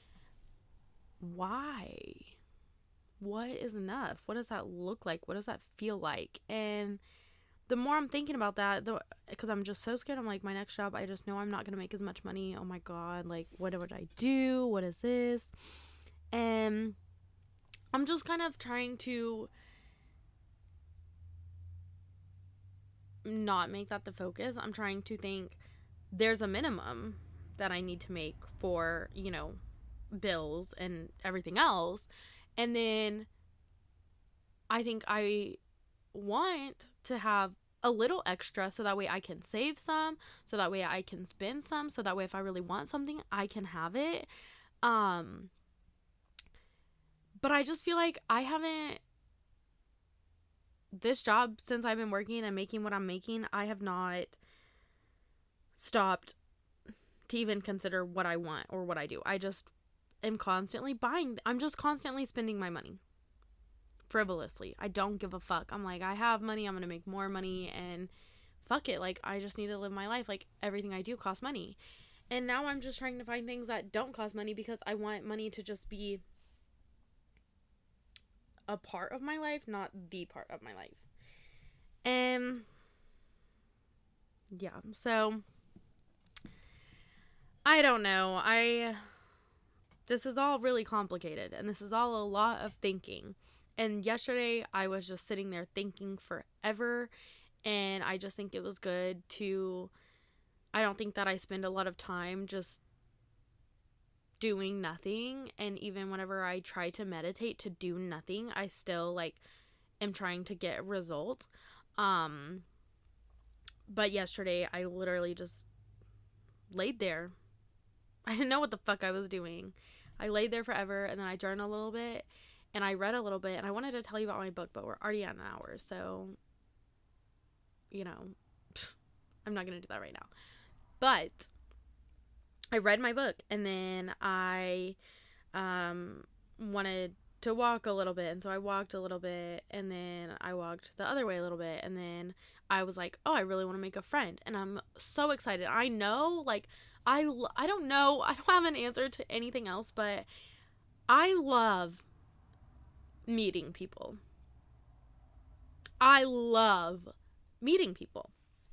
why? What is enough? What does that look like? What does that feel like? And the more I'm thinking about that, because I'm just so scared, I'm like, my next job, I just know I'm not going to make as much money. Oh my God, like, what would I do? What is this? And I'm just kind of trying to not make that the focus. I'm trying to think there's a minimum that I need to make for, you know, bills and everything else. And then I think I want to have a little extra so that way I can save some, so that way I can spend some, so that way if I really want something, I can have it. But I just feel like I haven't, this job, since I've been working and making what I'm making, I have not stopped to even consider what I want or what I do. I just am constantly buying. I'm just constantly spending my money frivolously. I don't give a fuck. I'm like, I have money, I'm gonna make more money, and fuck it. Like, I just need to live my life. Like, everything I do costs money. And now I'm just trying to find things that don't cost money because I want money to just be a part of my life, not the part of my life. And yeah, so I don't know. This is all really complicated, and this is all a lot of thinking. And yesterday I was just sitting there thinking forever, and I just think it was good to, I don't think that I spend a lot of time just doing nothing. And even whenever I try to meditate to do nothing, I still like am trying to get a result. But yesterday I literally just laid there. I didn't know what the fuck I was doing. I laid there forever, and then I journaled a little bit, and I read a little bit, and I wanted to tell you about my book, but we're already at an hour, so, you know, I'm not gonna do that right now. But I read my book, and then I wanted to walk a little bit, and so I walked a little bit, and then I walked the other way a little bit, and then I was like, oh, I really want to make a friend, and I'm so excited. I know, like, I don't know, I don't have an answer to anything else, but I love meeting people. I love meeting people.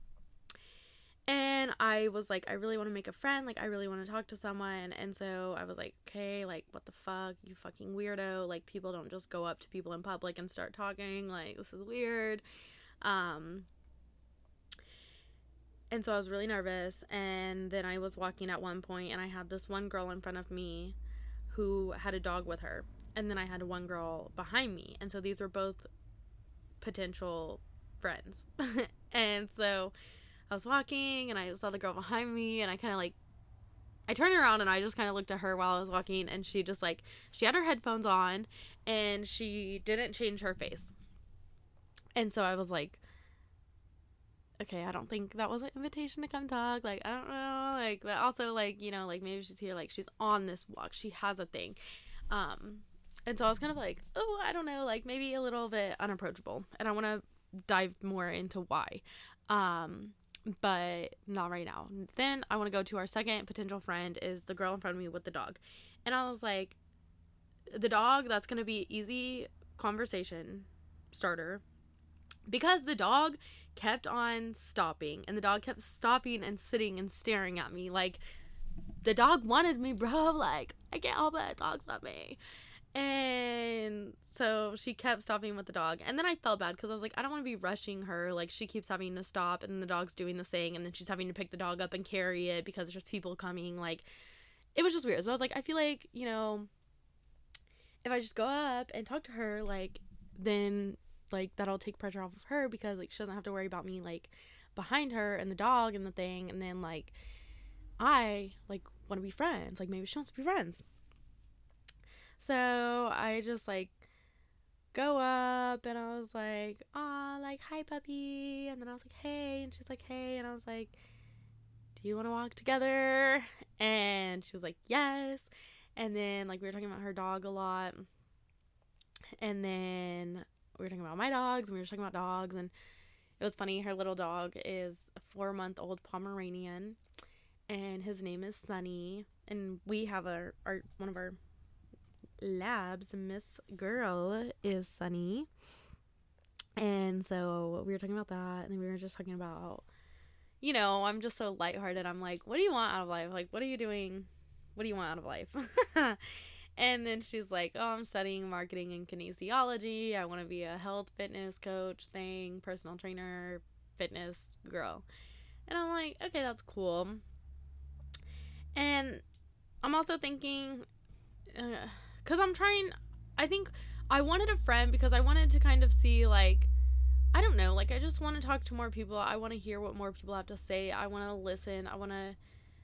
And I was like, I really want to make a friend. Like, I really want to talk to someone. And so I was like, okay, like, what the fuck? You fucking weirdo. Like, people don't just go up to people in public and start talking. Like, this is weird. And so I was really nervous. And then I was walking at one point, and I had this one girl in front of me who had a dog with her. And then I had one girl behind me. And so these were both potential friends. And so I was walking, and I saw the girl behind me, and I kind of like, I turned around, and I just kind of looked at her while I was walking, and she just like, she had her headphones on, and she didn't change her face. And so I was like, okay, I don't think that was an invitation to come talk. Like, I don't know, like, but also, like, you know, like, maybe she's here, like, she's on this walk, she has a thing. And so I was kind of like, oh, I don't know, like, maybe a little bit unapproachable, and I want to dive more into why. But not right now. Then I want to go to our second potential friend, is the girl in front of me with the dog. And I was like, the dog, that's going to be easy conversation starter, because the dog kept on stopping, and the dog kept stopping and sitting and staring at me. Like, the dog wanted me, bro. Like, I can't help it. Dogs love me. And so she kept stopping with the dog. And then I felt bad because I was like, I don't want to be rushing her. Like, she keeps having to stop, and the dog's doing the same, and then she's having to pick the dog up and carry it because there's people coming. Like, it was just weird. So I was like, I feel like, you know, if I just go up and talk to her, like, then, like, that'll take pressure off of her, because, like, she doesn't have to worry about me, like, behind her and the dog and the thing. And then, like, I, like, want to be friends. Like, maybe she wants to be friends. So I just, like, go up, and I was like, aw, like, hi, puppy. And then I was like, hey. And she's like, hey. And I was like, do you want to walk together? And she was like, yes. And then, like, we were talking about her dog a lot. And then we were talking about my dogs, and we were talking about dogs. And It was funny. Her little dog is a 4-month-old Pomeranian, and his name is Sunny. And we have our one of our labs, Miss Girl, is Sunny. And so we were talking about that, and then we were just talking about, I'm just so lighthearted. I'm like, what do you want out of life? Like, what are you doing? What do you want out of life? And then she's like, oh, I'm studying marketing and kinesiology. I want to be a health fitness coach thing, personal trainer, fitness girl. And I'm like, okay, that's cool. And I'm also thinking, because I think I wanted a friend because I wanted to kind of see, like, I don't know, like, I just want to talk to more people. I want to hear what more people have to say. I want to listen. I want to,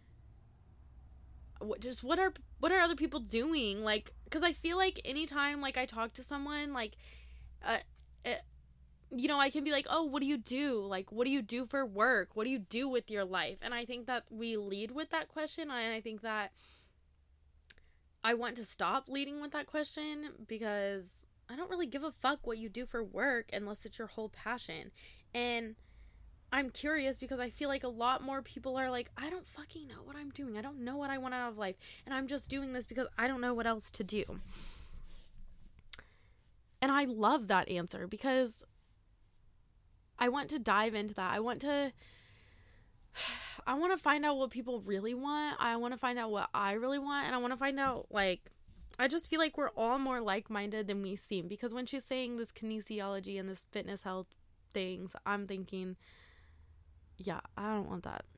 what are other people doing? Like, because I feel like anytime, like, I talk to someone, like, I can be like, oh, what do you do? Like, what do you do for work? What do you do with your life? And I think that we lead with that question, and I think that I want to stop leading with that question, because I don't really give a fuck what you do for work unless it's your whole passion. And I'm curious because I feel like a lot more people are like, I don't fucking know what I'm doing. I don't know what I want out of life. And I'm just doing this because I don't know what else to do. And I love that answer because I want to dive into that. I want to find out what people really want. I want to find out what I really want. And I want to find out, like, I just feel like we're all more like-minded than we seem. Because when she's saying this kinesiology and this fitness health things, I'm thinking, yeah, I don't want that.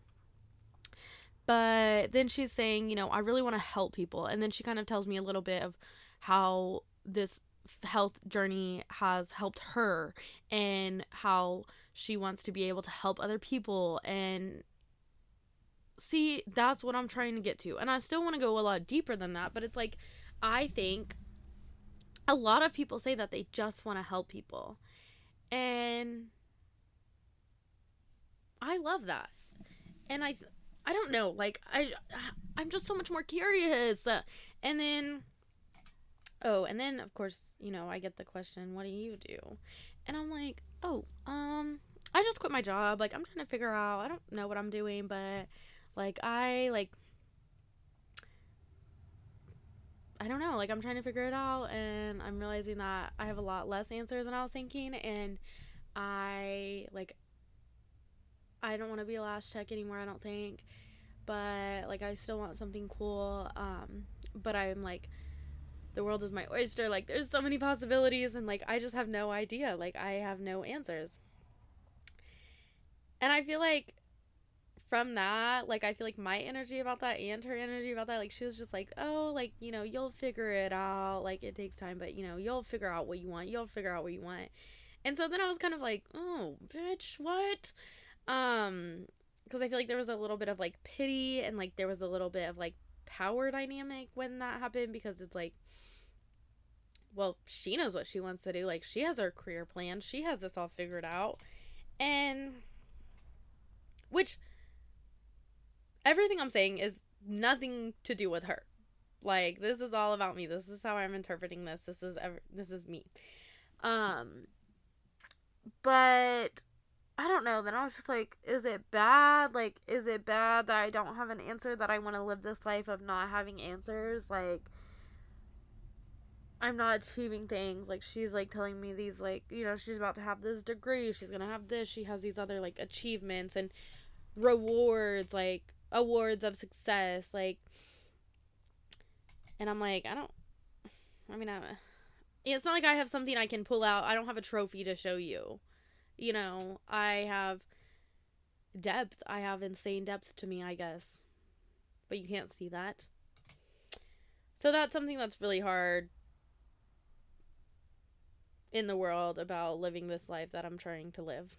But then she's saying, I really want to help people. And then she kind of tells me a little bit of how this health journey has helped her and how she wants to be able to help other people. And see, that's what I'm trying to get to. And I still want to go a lot deeper than that, but it's like, I think a lot of people say that they just want to help people. And I love that. And I don't know, like, I'm just so much more curious. And then of course, I get the question, what do you do? And I'm like, I just quit my job. Like, I'm trying to figure out, I don't know what I'm doing, but like, I don't know, like, I'm trying to figure it out, and I'm realizing that I have a lot less answers than I was thinking, and I don't want to be a last check anymore, I don't think, but, like, I still want something cool, but I'm like, the world is my oyster, like, there's so many possibilities, and, like, I just have no idea, like, I have no answers. And I feel like from that, like, I feel like my energy about that and her energy about that, like, she was just like, oh, like, you'll figure it out, like, it takes time, but, you'll figure out what you want, and so then I was kind of like, oh, bitch, what? Because I feel like there was a little bit of, like, pity, and, like, there was a little bit of, like, power dynamic when that happened, because it's like, well, she knows what she wants to do, like, she has her career plan, she has this all figured out, and which everything I'm saying is nothing to do with her. Like, this is all about me. This is how I'm interpreting this. This is me. But I don't know. Then I was just like, is it bad? Like, is it bad that I don't have an answer, that I want to live this life of not having answers? Like, I'm not achieving things. Like, she's, like, telling me these, like, she's about to have this degree. She's going to have this. She has these other, like, achievements and rewards, like, awards of success, like, and I'm like, it's not like I have something I can pull out. I don't have a trophy to show you. I have depth. I have insane depth to me, I guess. But you can't see that. So that's something that's really hard in the world about living this life that I'm trying to live.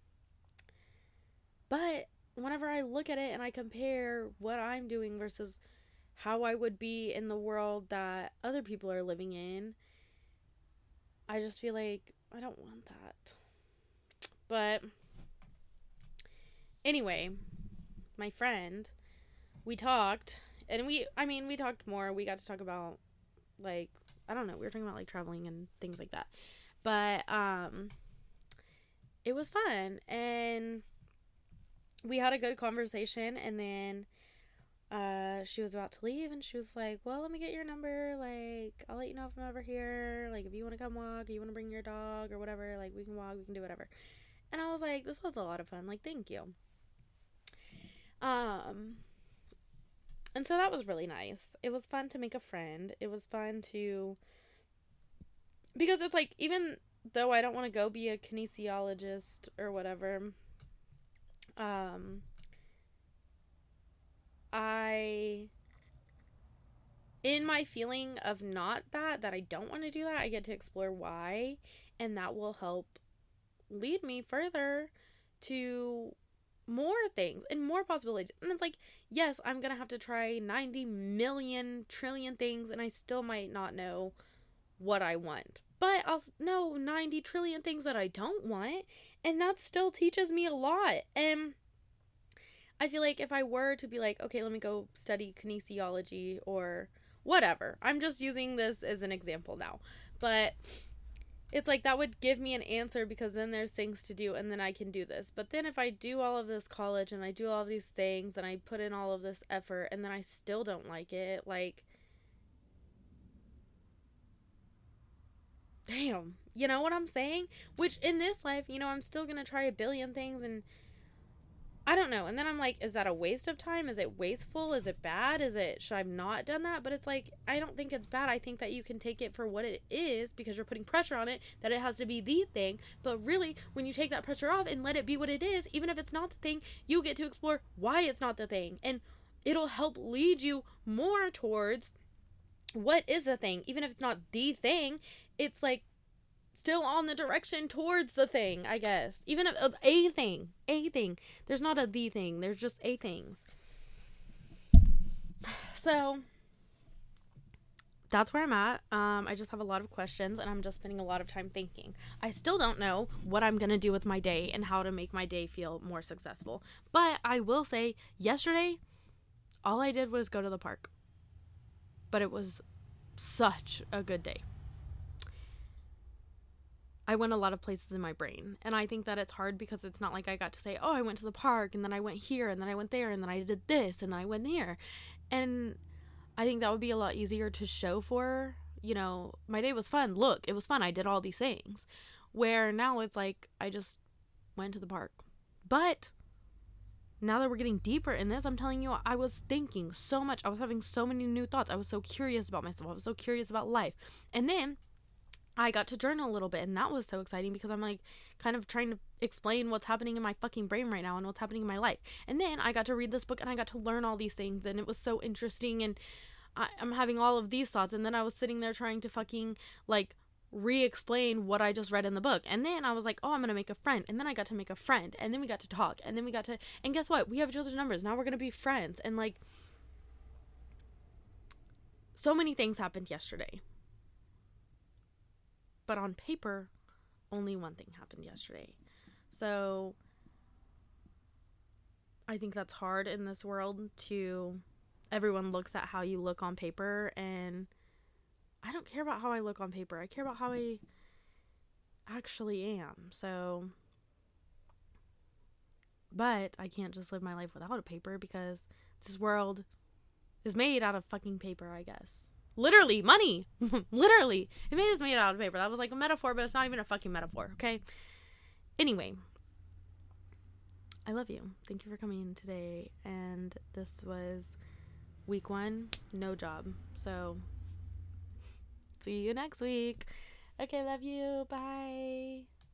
But whenever I look at it and I compare what I'm doing versus how I would be in the world that other people are living in, I just feel like I don't want that. But anyway, my friend, we talked, and we talked more. We got to talk about, like, I don't know, we were talking about, like, traveling and things like that. But it was fun. And we had a good conversation. And then she was about to leave, and she was like, well, let me get your number. Like, I'll let you know if I'm ever here. Like, if you want to come walk, you want to bring your dog or whatever, like, we can walk, we can do whatever. And I was like, this was a lot of fun. Like, thank you. And so that was really nice. It was fun to make a friend. It was fun to, because it's like, even though I don't want to go be a kinesiologist or whatever, I, in my feeling of not that I don't want to do that, I get to explore why, and that will help lead me further to more things and more possibilities. And it's like, yes, I'm gonna have to try 90 million trillion things, and I still might not know what I want, but I'll know 90 trillion things that I don't want, and that still teaches me a lot. And I feel like if I were to be like, okay, let me go study kinesiology or whatever, I'm just using this as an example now, but it's like that would give me an answer, because then there's things to do, and then I can do this. But then if I do all of this college and I do all of these things and I put in all of this effort and then I still don't like it, like, damn, you know what I'm saying? Which in this life, I'm still gonna try a billion things, and I don't know. And then I'm like, is that a waste of time? Is it wasteful? Is it bad? Should I have not done that? But it's like, I don't think it's bad. I think that you can take it for what it is, because you're putting pressure on it that it has to be the thing. But really, when you take that pressure off and let it be what it is, even if it's not the thing, you get to explore why it's not the thing. And it'll help lead you more towards what is the thing. Even if it's not the thing, it's like still on the direction towards the thing, I guess. Even if a thing. There's not a the thing. There's just a things. So that's where I'm at. I just have a lot of questions, and I'm just spending a lot of time thinking. I still don't know what I'm going to do with my day and how to make my day feel more successful. But I will say, yesterday, all I did was go to the park. But it was such a good day. I went a lot of places in my brain, and I think that it's hard because it's not like I got to say, oh, I went to the park, and then I went here, and then I went there, and then I did this, and then I went here. And I think that would be a lot easier to show for, my day was fun. Look, it was fun. I did all these things. Where now it's like, I just went to the park. But now that we're getting deeper in this, I'm telling you, I was thinking so much. I was having so many new thoughts. I was so curious about myself. I was so curious about life. And then I got to journal a little bit, and that was so exciting, because I'm like kind of trying to explain what's happening in my fucking brain right now and what's happening in my life. And then I got to read this book, and I got to learn all these things, and it was so interesting, and I'm having all of these thoughts. And then I was sitting there trying to fucking like re-explain what I just read in the book. And then I was like, oh, I'm gonna make a friend. And then I got to make a friend, and then we got to talk, and then we got to, and guess what, we have each other's numbers now. We're gonna be friends. And like, so many things happened yesterday. But on paper, only one thing happened yesterday. So I think that's hard in this world to, everyone looks at how you look on paper, and I don't care about how I look on paper. I care about how I actually am. So, but I can't just live my life without a paper, because this world is made out of fucking paper, I guess. Literally, money. Literally. It is made out of paper. That was like a metaphor, but it's not even a fucking metaphor, okay? Anyway. I love you. Thank you for coming in today. And this was week 1. No job. So, see you next week. Okay, love you. Bye.